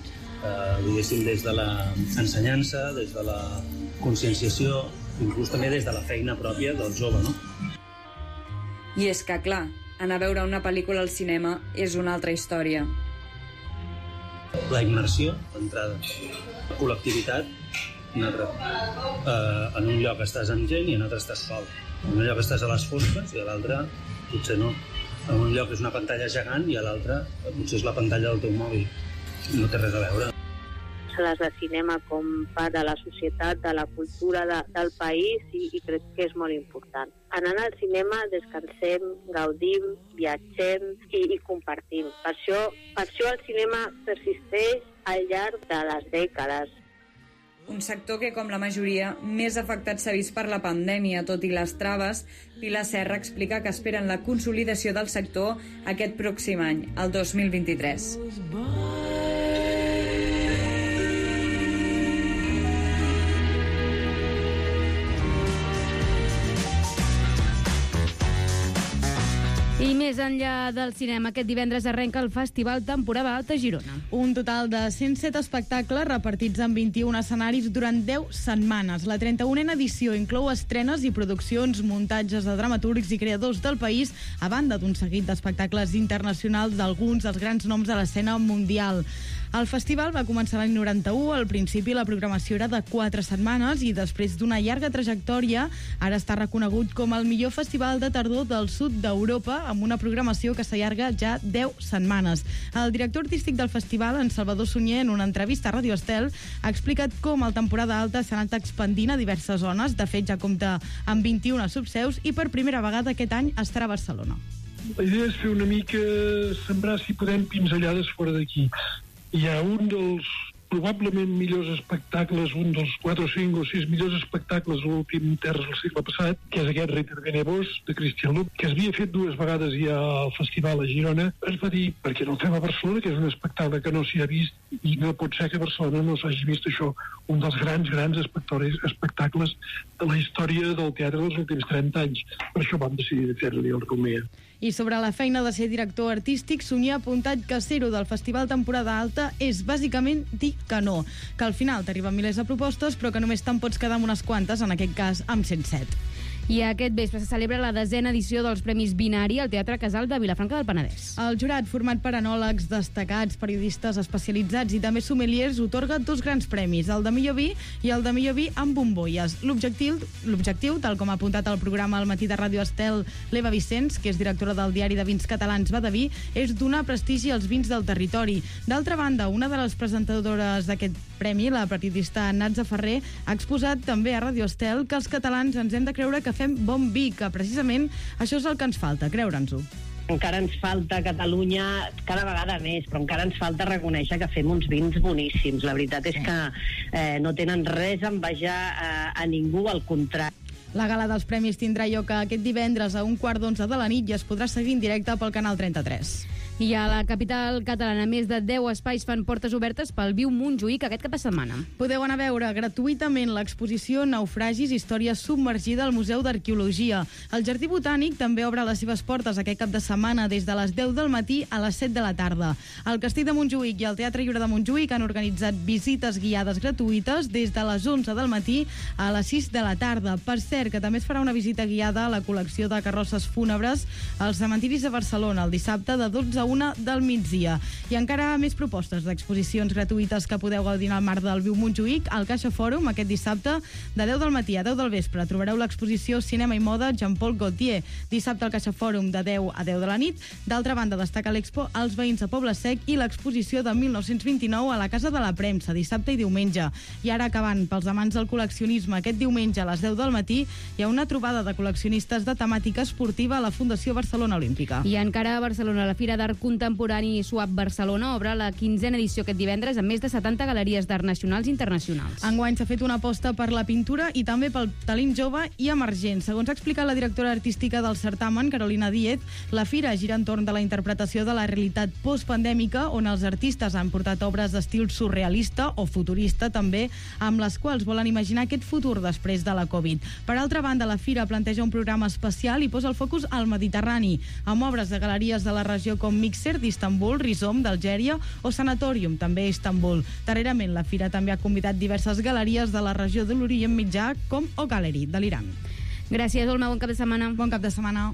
eh, diguéssim, des de l'ensenyança, des de la conscienciació, inclús també des de la feina pròpia del jove, no? I és que, clar, anar a veure una pel·lícula al cinema és una altra història. La immersió, d'entrada. La col·lectivitat, una altra. Uh, en un lloc estàs amb gent i en altre estàs sol. En un lloc estàs a les fosques i a l'altre potser no. En un lloc és una pantalla gegant i a l'altre potser és la pantalla del teu mòbil. No té res a veure. sales de cinema com part de la societat, de la cultura de, del país i, i crec que és molt important. Anant al cinema descansem, gaudim, viatgem i, i compartim. Per això, per això el cinema persisteix al llarg de les dècades. Un sector que, com la majoria, més afectat s'ha vist per la pandèmia, tot i les traves. Pilar Serra explica que esperen la consolidació del sector aquest pròxim any, el dos mil vint-i-tres. I més enllà del cinema, aquest divendres arrenca el Festival Temporada Alta Girona. Un total de cent set espectacles repartits en vint-i-un escenaris durant deu setmanes. La trenta-unena edició inclou estrenes i produccions, muntatges de dramaturgs i creadors del país, a banda d'un seguit d'espectacles internacionals d'alguns dels grans noms de l'escena mundial. El festival va començar l'any noranta-u, al principi la programació era de quatre setmanes i després d'una llarga trajectòria ara està reconegut com el millor festival de tardor del sud d'Europa, amb una programació que s'allarga ja deu setmanes. El director artístic del festival, en Salvador Sunyer, en una entrevista a Radio Estel, ha explicat com el temporada alta s'ha anat expandint a diverses zones. De fet, ja compta amb vint-i-un subseus i per primera vegada aquest any estarà a Barcelona. La idea és fer una mica sembrar, si podem, pinzellades fora d'aquí. Hi ha un dels probablement millors espectacles, un dels quatre o cinc o sis millors espectacles de l'últim terç del segle passat, que és aquest Ritter Venebos, de Christian Lup, que es havia fet dues vegades ja al festival a Girona. Es va dir, per què no el fem a Barcelona, que és un espectacle que no s'hi ha vist, i no pot ser que a Barcelona no s'hagi vist això, un dels grans, grans espectacles de la història del teatre dels últims trenta anys. Per això vam decidir fer-li el Romea. I sobre la feina de ser director artístic, Sunyer ha apuntat que ser-ho del Festival Temporada Alta és bàsicament dir que no, que al final t'arriben milers de propostes, però que només te'n pots quedar amb unes quantes, en aquest cas amb cent set. I aquest vespre se celebra la desena edició dels Premis Binari al Teatre Casal de Vilafranca del Penedès. El jurat, format per enòlegs destacats, periodistes especialitzats i també sommeliers, otorga dos grans premis, el de millor vi i el de millor vi amb bombolles. L'objectiu, l'objectiu, tal com ha apuntat al programa al matí de Ràdio Estel l'Eva Vicenç, que és directora del diari de vins catalans Badaví, és donar prestigi als vins del territori. D'altra banda, una de les presentadores d'aquest premi, la periodista Natza Ferrer, ha exposat també a Ràdio Estel que els catalans ens hem de creure que fem bon vi, que precisament això és el que ens falta, creure'ns-ho. Encara ens falta a Catalunya cada vegada més, però encara ens falta reconèixer que fem uns vins boníssims. La veritat és que eh, no tenen res a envejar eh, a ningú, al contrari. La gala dels premis tindrà lloc aquest divendres a un quart d'onze de la nit i es podrà seguir en directe pel canal trenta-tres. I a la capital catalana més de deu espais fan portes obertes pel Viu Montjuïc aquest cap de setmana. Podeu anar a veure gratuïtament l'exposició Naufragis, història submergida al Museu d'Arqueologia. El Jardí Botànic també obre les seves portes aquest cap de setmana des de les deu del matí a les set de la tarda. El Castell de Montjuïc i el Teatre Lliure de Montjuïc han organitzat visites guiades gratuïtes des de les onze del matí a les sis de la tarda. Per cert, que també es farà una visita guiada a la col·lecció de carrosses fúnebres als cementiris de Barcelona el dissabte de dotze a una del migdia. I encara més propostes d'exposicions gratuïtes que podeu gaudir al marc del Viu Montjuïc al Caixa Fòrum aquest dissabte de deu del matí a deu del vespre. Trobareu l'exposició Cinema i Moda Jean-Paul Gaultier. Dissabte al Caixa Fòrum de deu a deu de la nit. D'altra banda, destaca l'expo Els veïns a Poble Sec i l'exposició de mil nou-cents vint-i-nou a la Casa de la Premsa, dissabte i diumenge. I ara, acabant, pels amants del col·leccionisme, aquest diumenge a les deu del matí hi ha una trobada de col·leccionistes de temàtica esportiva a la Fundació Barcelona Olímpica. I encara a Barcelona, la Fira d'Art Contemporani Swap Barcelona obre la quinzena edició aquest divendres amb més de setanta galeries d'art nacionals i internacionals. Enguany s'ha fet una aposta per la pintura i també pel talent jove i emergent. Segons ha explicat la directora artística del certamen, Carolina Díez, la fira gira entorn de la interpretació de la realitat postpandèmica, on els artistes han portat obres d'estil surrealista o futurista també, amb les quals volen imaginar aquest futur després de la Covid. Per altra banda, la fira planteja un programa especial i posa el focus al Mediterrani, amb obres de galeries de la regió com Mixer d'Istanbul, Rizom d'Algèria o Sanatorium, també a Istanbul. Darrerament, la fira també ha convidat diverses galeries de la regió de l'Orient Mitjà, com O Gallery, de l'Iran. Gràcies, Olma. Bon cap de setmana. Bon cap de setmana.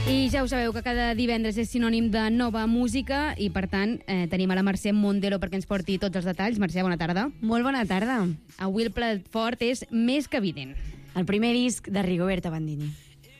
I ja ho sabeu que cada divendres és sinònim de nova música i, per tant, eh, tenim a la Mercè Mondelo perquè ens porti tots els detalls. Mercè, bona tarda. Molt bona tarda. Avui el plat fort és més que evident. El primer disc de Rigoberta Bandini.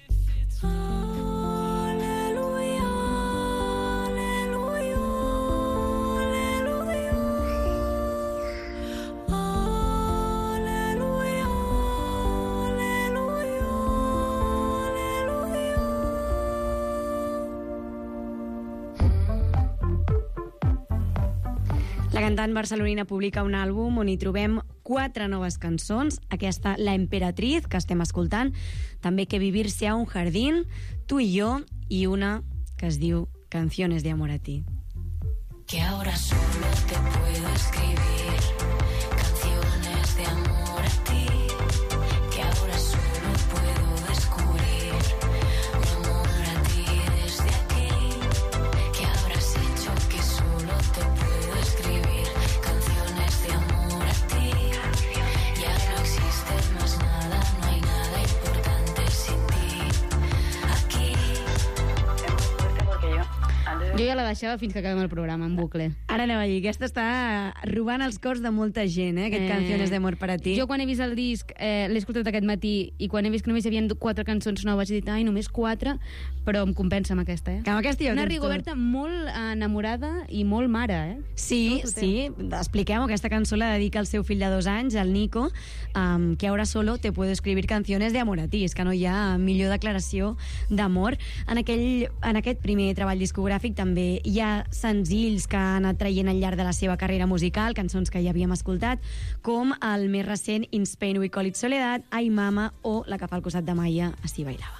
La cantant barcelonina publica un àlbum on hi trobem quatre noves cançons. Aquesta, La Emperatriz, que estem escoltant, també Que vivir sea un jardín, Tú y yo, i una que es diu Canciones de amor a ti. Que ahora solo te puedo escribir canciones de amor a ti. Que ahora solo puedo descubrir mi amor a ti desde aquí. Que habrás hecho que solo te puedo escribir canciones de amor a ti. Ya no existe más nada, no hay nada importante sin ti. Aquí. Jo ja la deixava fins que acabem el programa, en bucle. Ara anava a dir, aquesta està robant els cors de molta gent, eh? Aquest eh... Canciones d'amor per a ti. Jo quan he vist el disc, eh, l'he escoltat aquest matí, i quan he vist que només hi havia quatre cançons noves, he dit, ai, només quatre, però em compensa amb aquesta, eh? Que amb aquesta ja ho Una tens Rigoberta tot. molt enamorada i molt mare, eh? Sí, sí, expliquem, aquesta cançó la dedica al seu fill de dos anys, el Nico, um, que ahora solo te puedo escribir canciones de amor a ti. És que no hi ha millor declaració d'amor. En, aquell, en aquest primer treball discogràfic també hi ha senzills que ha anat traient al llarg de la seva carrera musical, cançons que ja havíem escoltat, com el més recent In Spain We Call It Soledad, Ai Mama, o la que fa al costat de Maia, Así bailaba.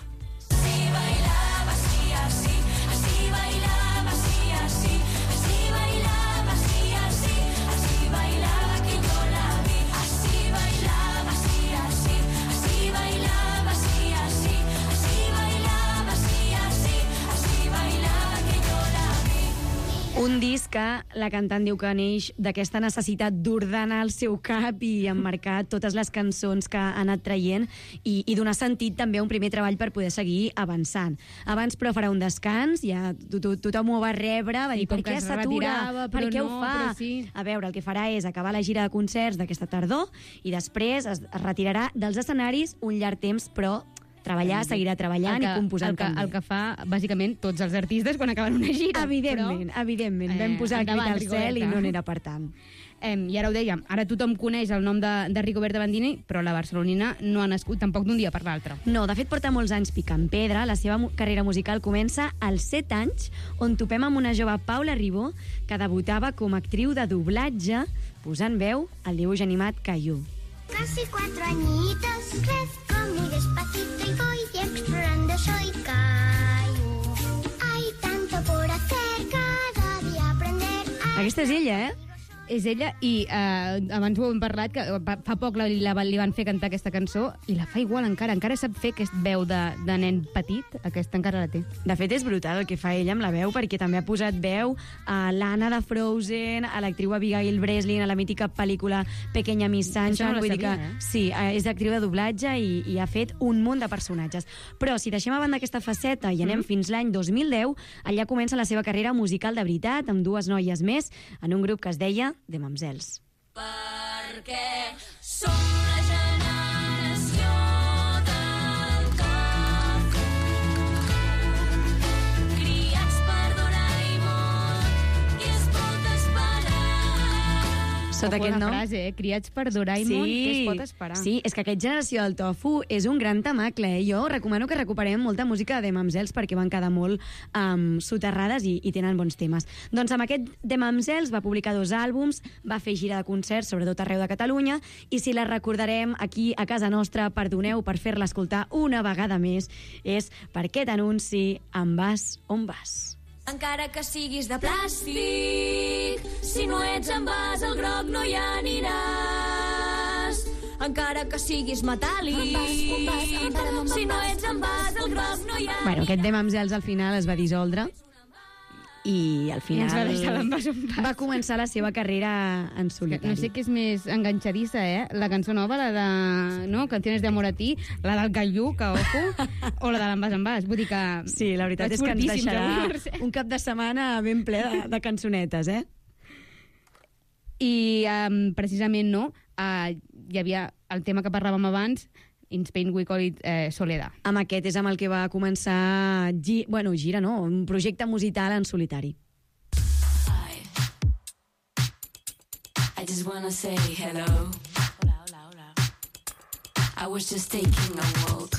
Un disc que la cantant diu que neix d'aquesta necessitat d'ordenar el seu cap i emmarcar totes les cançons que ha anat traient i, i donar sentit també a un primer treball per poder seguir avançant. Abans, però, farà un descans, ja to to tothom ho va rebre, va dir, com per que què es s'atura? retirava, Per però què no, ho fa? però sí. A veure, el que farà és acabar la gira de concerts d'aquesta tardor i després es, es retirarà dels escenaris un llarg temps, però treballar, seguirà treballant que, i composant el que, també. el que fa, bàsicament, tots els artistes quan acaben una gira. Evidentment, però, evidentment. eh, Vam posar el crit endavant, al cel i Rigoberta. no n'era per tant. Eh, I ara ho dèiem, ara tothom coneix el nom de, de Rigoberta Bandini, però la barcelonina no ha nascut tampoc d'un dia per l'altre. No, de fet porta molts anys picant pedra. La seva mu- carrera musical comença als set anys, on topem amb una jove Paula Ribó, que debutava com a actriu de doblatge, posant veu al dibuix animat Caillou. Casi cuatro añitos, crezco muy despacito y voy explorando, soy Caillou. Hay tanto por hacer, cada día aprender a... Aquesta és ella, eh? És ella, i eh, abans ho hem parlat, que fa fa poc la, la, li van fer cantar aquesta cançó, i la fa igual encara, encara sap fer aquest veu de, de nen petit, aquesta encara la té. De fet, és brutal el que fa ella amb la veu, perquè també ha posat veu a l'Anna de Frozen, a l'actriu Abigail Breslin, a la mítica pel·lícula Pequeña Miss Sunshine. Això no la vull dir sabia, que, eh? sí, eh, és actriu de doblatge i, i ha fet un munt de personatges. Però si deixem a banda aquesta faceta i anem Mhm. fins l'any dos mil deu, allà comença la seva carrera musical de veritat, amb dues noies més, en un grup que es deia The Mamzells. Perquè som la generació del cafè, criats per Doraemon i es pot esperar. Sota Ojo aquest la nom. frase, eh? Criats per Doraemon, què es pot esperar? Sí, és que aquest Generació del Tofu és un gran temacle. Eh? Jo recomano que recuperem molta música de Mamzells perquè van quedar molt um, soterrades i, i tenen bons temes. Doncs amb aquest de Mamzells va publicar dos àlbums, va fer gira de concerts, sobretot arreu de Catalunya, i si la recordarem aquí a casa nostra, perdoneu per fer-la escoltar una vegada més, és Per què t'anunci, em vas on vas. Encara que siguis de plàstic, si no ets en vas al groc no hi aniràs. Encara que siguis metàl·lic, si no ets en vas al groc no hi aniràs. Bueno, aquest de Mamzells al final es va dissoldre i al final I ens va deixar l'envàs en pas. va començar la seva carrera en solitari. No sé què és més enganxadissa, eh? La cançó nova, la de... no? Canciones de amor a ti, la del Gallú, que ojo, o la de l'envàs en vas. Vull dir que... Sí, la veritat és que ens deixarà un cap de setmana ben ple de, de cançonetes, eh? I um, precisament, no, uh, hi havia el tema que parlàvem abans, In Spain we call it eh, Soledad. Amb aquest és amb el que va començar gi bueno, gira, no? Un projecte musical en solitari. I just wanna say hello. Hola, hola, hola. I was just taking a walk.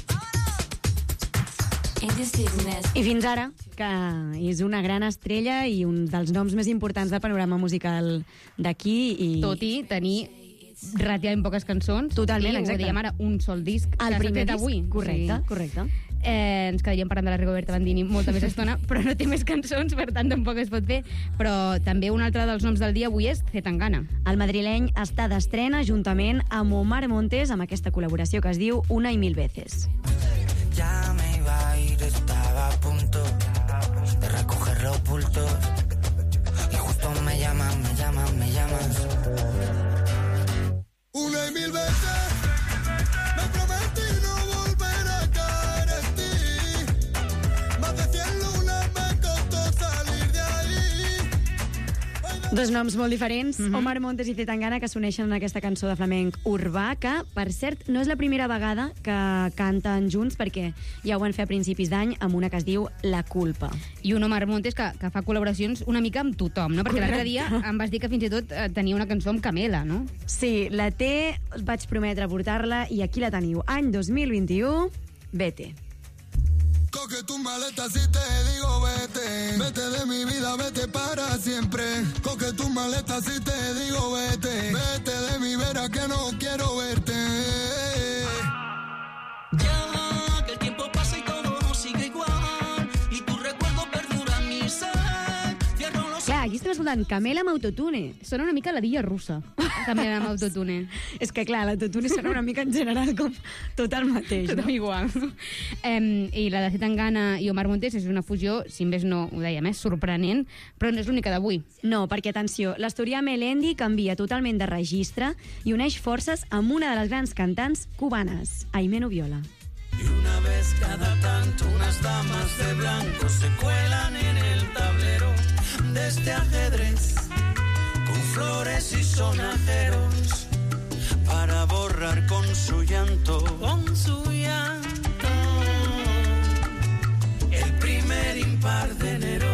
In this business. I fins ara, que és una gran estrella i un dels noms més importants del panorama musical d'aquí. I... Tot i tenir relativament poques cançons. Totalment, i, exacte. Ho dèiem ara, un sol disc. El primer disc, avui. correcte, sí. correcte. Eh, ens quedaríem parlant de la Rigoberta Bandini molta més estona, però no té més cançons, per tant tampoc es pot fer. Però també un altre dels noms del dia avui és Zetangana. El madrileny està d'estrena juntament amb Omar Montes amb aquesta col·laboració que es diu Una y mil veces. Ya me iba a ir, estaba a punto de recoger los bultos y justo me llaman, me llaman, me llamas. Una y mil veces me prometí no volver a caer en ti. Más de cien lunas me costó salir de ahí. Dos noms molt diferents, Mhm. mm-hmm. Omar Montes i Zetangana, que s'uneixen en aquesta cançó de flamenc urbà, que, per cert, no és la primera vegada que canten junts, perquè ja ho van fer a principis d'any amb una que es diu La culpa. I un Omar Montes que, que fa col·laboracions una mica amb tothom, no? Perquè l'altre dia em vas dir que fins i tot eh, tenia una cançó amb Camela, no? Sí, la té, vaig prometre portar-la, i aquí la teniu. Any dos mil vint-i-u, Vete. Coge tus maletas y te digo vete. Vete de mi vida, vete para siempre. Coge tus maletas y te digo vete. Vete de mi vera que no quiero verte. Ya que el tiempo pasa y todo no sigue igual y tu recuerdo perdura en mi ser. Cierro los... Clar, aquí estem escoltant Camela amb autotune. Sona una mica la Dilla russa, Camela amb autotune. És que, clar, l'autotune sona una mica en general com tot el mateix, no? Tot igual. Um, I la de Zetangana i Omar Montes és una fusió, si més no, ho dèiem, eh, sorprenent, però no és l'única d'avui. No, perquè, atenció, l'Asturià Melendi canvia totalment de registre i uneix forces amb una de les grans cantants cubanes, Aimé Nubiola. Y una vez cada tanto unas damas de blanco se cuelan en el tablero de este ajedrez con flores y sonajeros para borrar con su llanto, con su llanto, el primer impar de enero.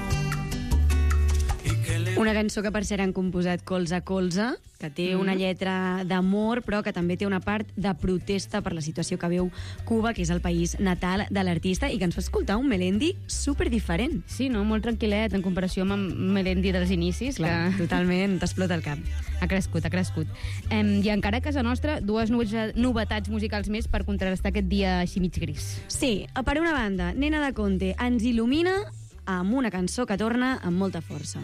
Una cançó que, per cert, han composat colze a colze, que té Mm. una lletra d'amor, però que també té una part de protesta per la situació que viu Cuba, que és el país natal de l'artista, i que ens fa escoltar un Melendi superdiferent. Sí, no? Molt tranquil·let en comparació amb en Melendi dels inicis. Clar, que... totalment, t'explota el cap. Ha crescut, ha crescut. Em, I encara a casa nostra, dues nove- novetats musicals més per contrastar aquest dia així mig gris. Sí, per una banda, Nena de Conte ens il·lumina amb una cançó que torna amb molta força.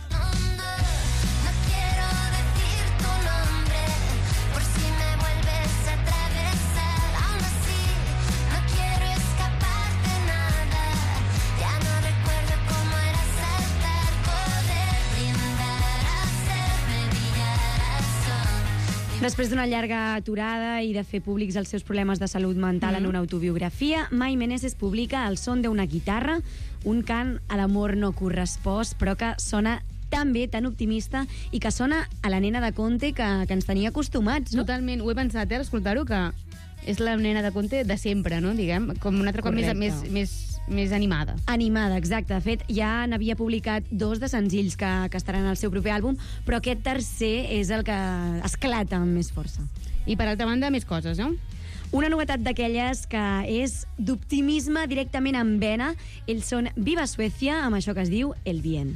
Por si me vuelves a atravesar, aún así no quiero escapar de nada. Ya no recuerdo cómo era saltar, poder brindar, hacerme brillar al sol. Després d'una llarga aturada i de fer públics els seus problemes de salut mental en una autobiografia, Mai Meneses publica El son d'una guitarra, un cant a l'amor no correspost, però que sona tan bé, tan optimista, i que sona a la Nena de Conte que, que ens tenia acostumats, no? Totalment, ho he pensat, eh, escoltar-ho, que és la Nena de Conte de sempre, no? Diguem, com un altre cop més, més, més, més animada. Animada, exacte. De fet, ja n'havia publicat dos de senzills que, que estaran al seu proper àlbum, però aquest tercer és el que esclata amb més força. I per altra banda, més coses, no? Una novetat d'aquelles que és d'optimisme directament en vena. Ells són Viva Suècia, amb això que es diu El Bien.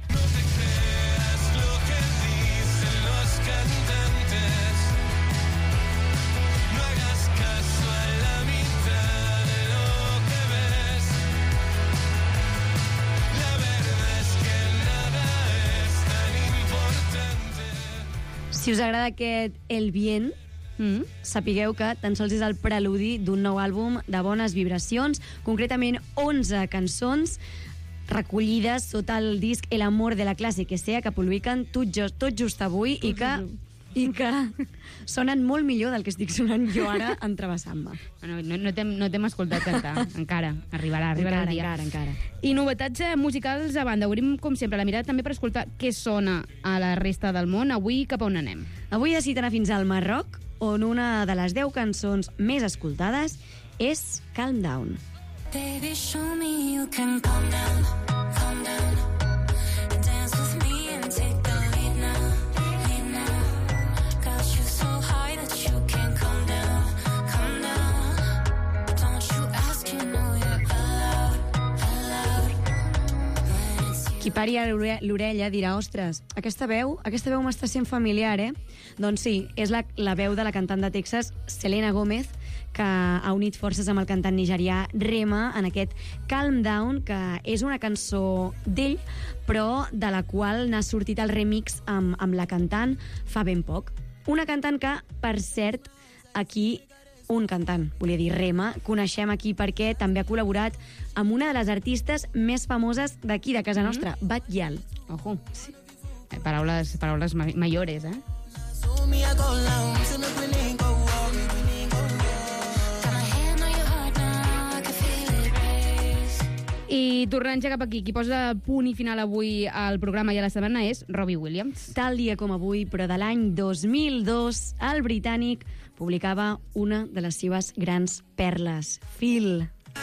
Si us agrada aquest El Bien, mm, sapigueu que tan sols és el preludi d'un nou àlbum de bones vibracions, concretament onze cançons recollides sota el disc El amor de la classe que sea, que publiquen tot just, tot just avui i que, i que sonen molt millor del que estic sonant jo ara entrevessant-me. Bueno, no no t'hem no t'hem escoltat cantar, encara. Arribarà, arribarà Encara, el dia. encara, encara. I novetats eh, musicals a banda. Obrim, com sempre, la mirada també per escoltar què sona a la resta del món. Avui cap a on anem? Avui decidit anar fins al Marroc, on una de les deu cançons més escoltades és Calm Down. Baby, show me you can calm down, calm down. Dance with me and take the lead now, lead now. Got you so high that you can't calm down, calm down. Don't you ask, you know you're allowed, allowed. Qui pari a l'ore- l'orella dirà, ostres, aquesta veu, aquesta veu m'està sent familiar, eh? Doncs sí, és la, la veu de la cantant de Texas, Selena Gomez, que ha unit forces amb el cantant nigerià Rema en aquest Calm Down, que és una cançó d'ell, però de la qual n'ha sortit el remix amb, amb la cantant fa ben poc. Una cantant que, per cert, aquí un cantant, volia dir Rema, coneixem aquí perquè també ha col·laborat amb una de les artistes més famoses d'aquí, de casa nostra, mm. Bat Yal. Ojo. Sí. Eh, Paraules, paraules ma mayores, eh? I tornant ja cap aquí, qui posa punt i final avui al programa i a la setmana és Robbie Williams. Tal dia com avui, però de l'any dos mil dos, el britànic publicava una de les seves grans perles, Feel.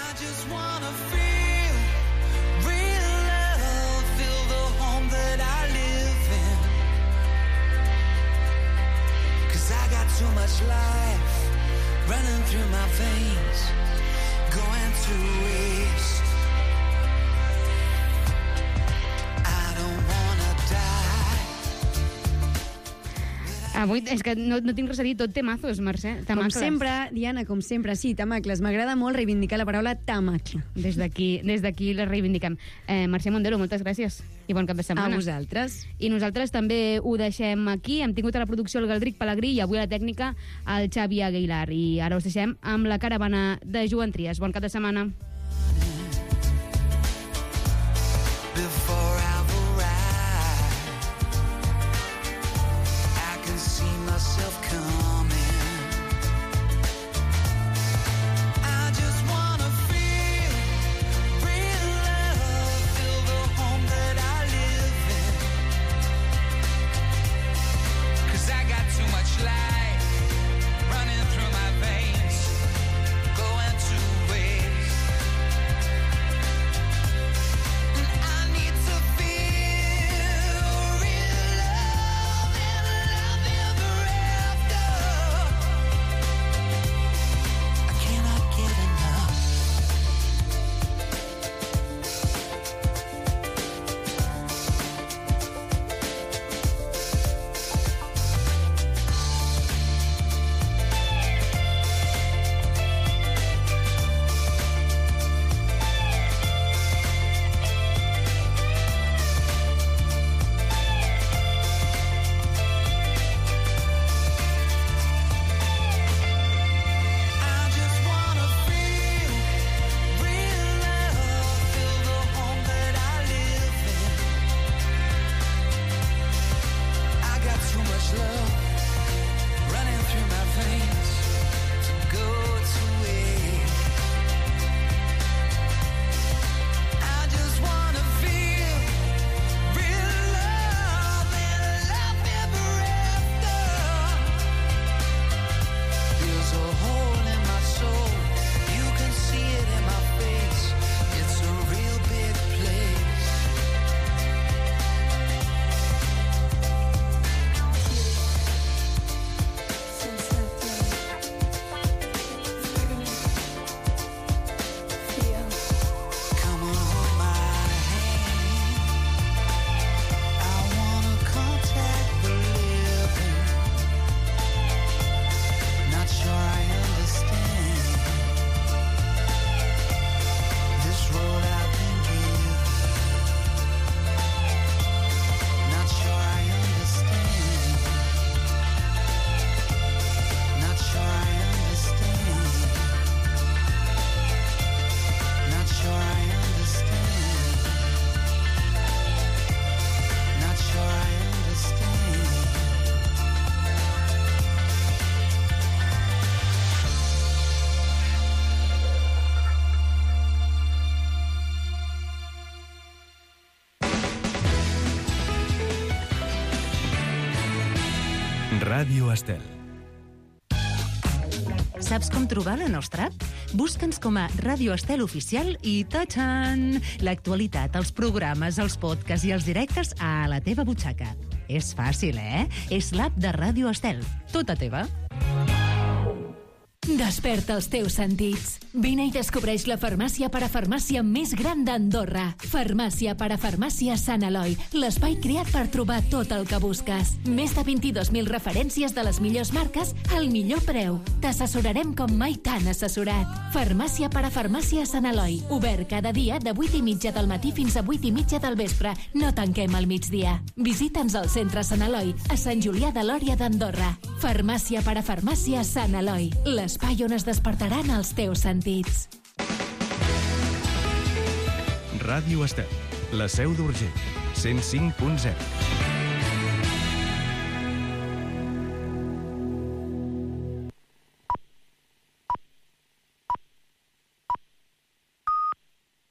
Too much life running through my veins, going to waste. I don't wanna die. Avui és que no, no tinc res a dir, tot temazos, Mercè. Com Temacles. sempre, Diana, com sempre, sí, tamacles. M'agrada molt reivindicar la paraula tamacle. Des d'aquí des d'aquí la reivindiquem. Eh, Mercè Mondero, moltes gràcies i bon cap de setmana. A vosaltres. I nosaltres també ho deixem aquí. Hem tingut a la producció el Galdric Pellegrí i avui a la tècnica el Xavi Aguilar. I ara us deixem amb la caravana de Joan Trias. Bon cap de setmana. Before I've arrived, I can see myself coming. I just wanna feel real love, feel the home that I live in. 'Cause I got too much life running through my veins, going to waste. Ràdio Estel. Saps com trobar la nostra app? Busca'ns com a Ràdio Estel Oficial i ta-txan! L'actualitat, els programes, els podcasts i els directes a la teva butxaca. És fàcil, eh? És l'app de Ràdio Estel. Tota teva. Desperta els teus sentits. Vine i descobreix la farmàcia parafarmàcia més gran d'Andorra. Farmàcia parafarmàcia Sant Eloi, l'espai creat per trobar tot el que busques. Més de vint-i-dos mil referències de les millors marques al millor preu. T'assessorarem com mai t'han assessorat. Farmàcia parafarmàcia Sant Eloi, obert cada dia de vuit i mitja del matí fins a vuit i mitja del vespre. No tanquem al migdia. Visita'ns al centre Sant Eloi, a Sant Julià de Lòria d'Andorra. Farmàcia parafarmàcia Sant Eloi, l'espai on es despertaran els teus sentits. Ràdio Estel, la seu d'Urgell, cent cinc punt zero.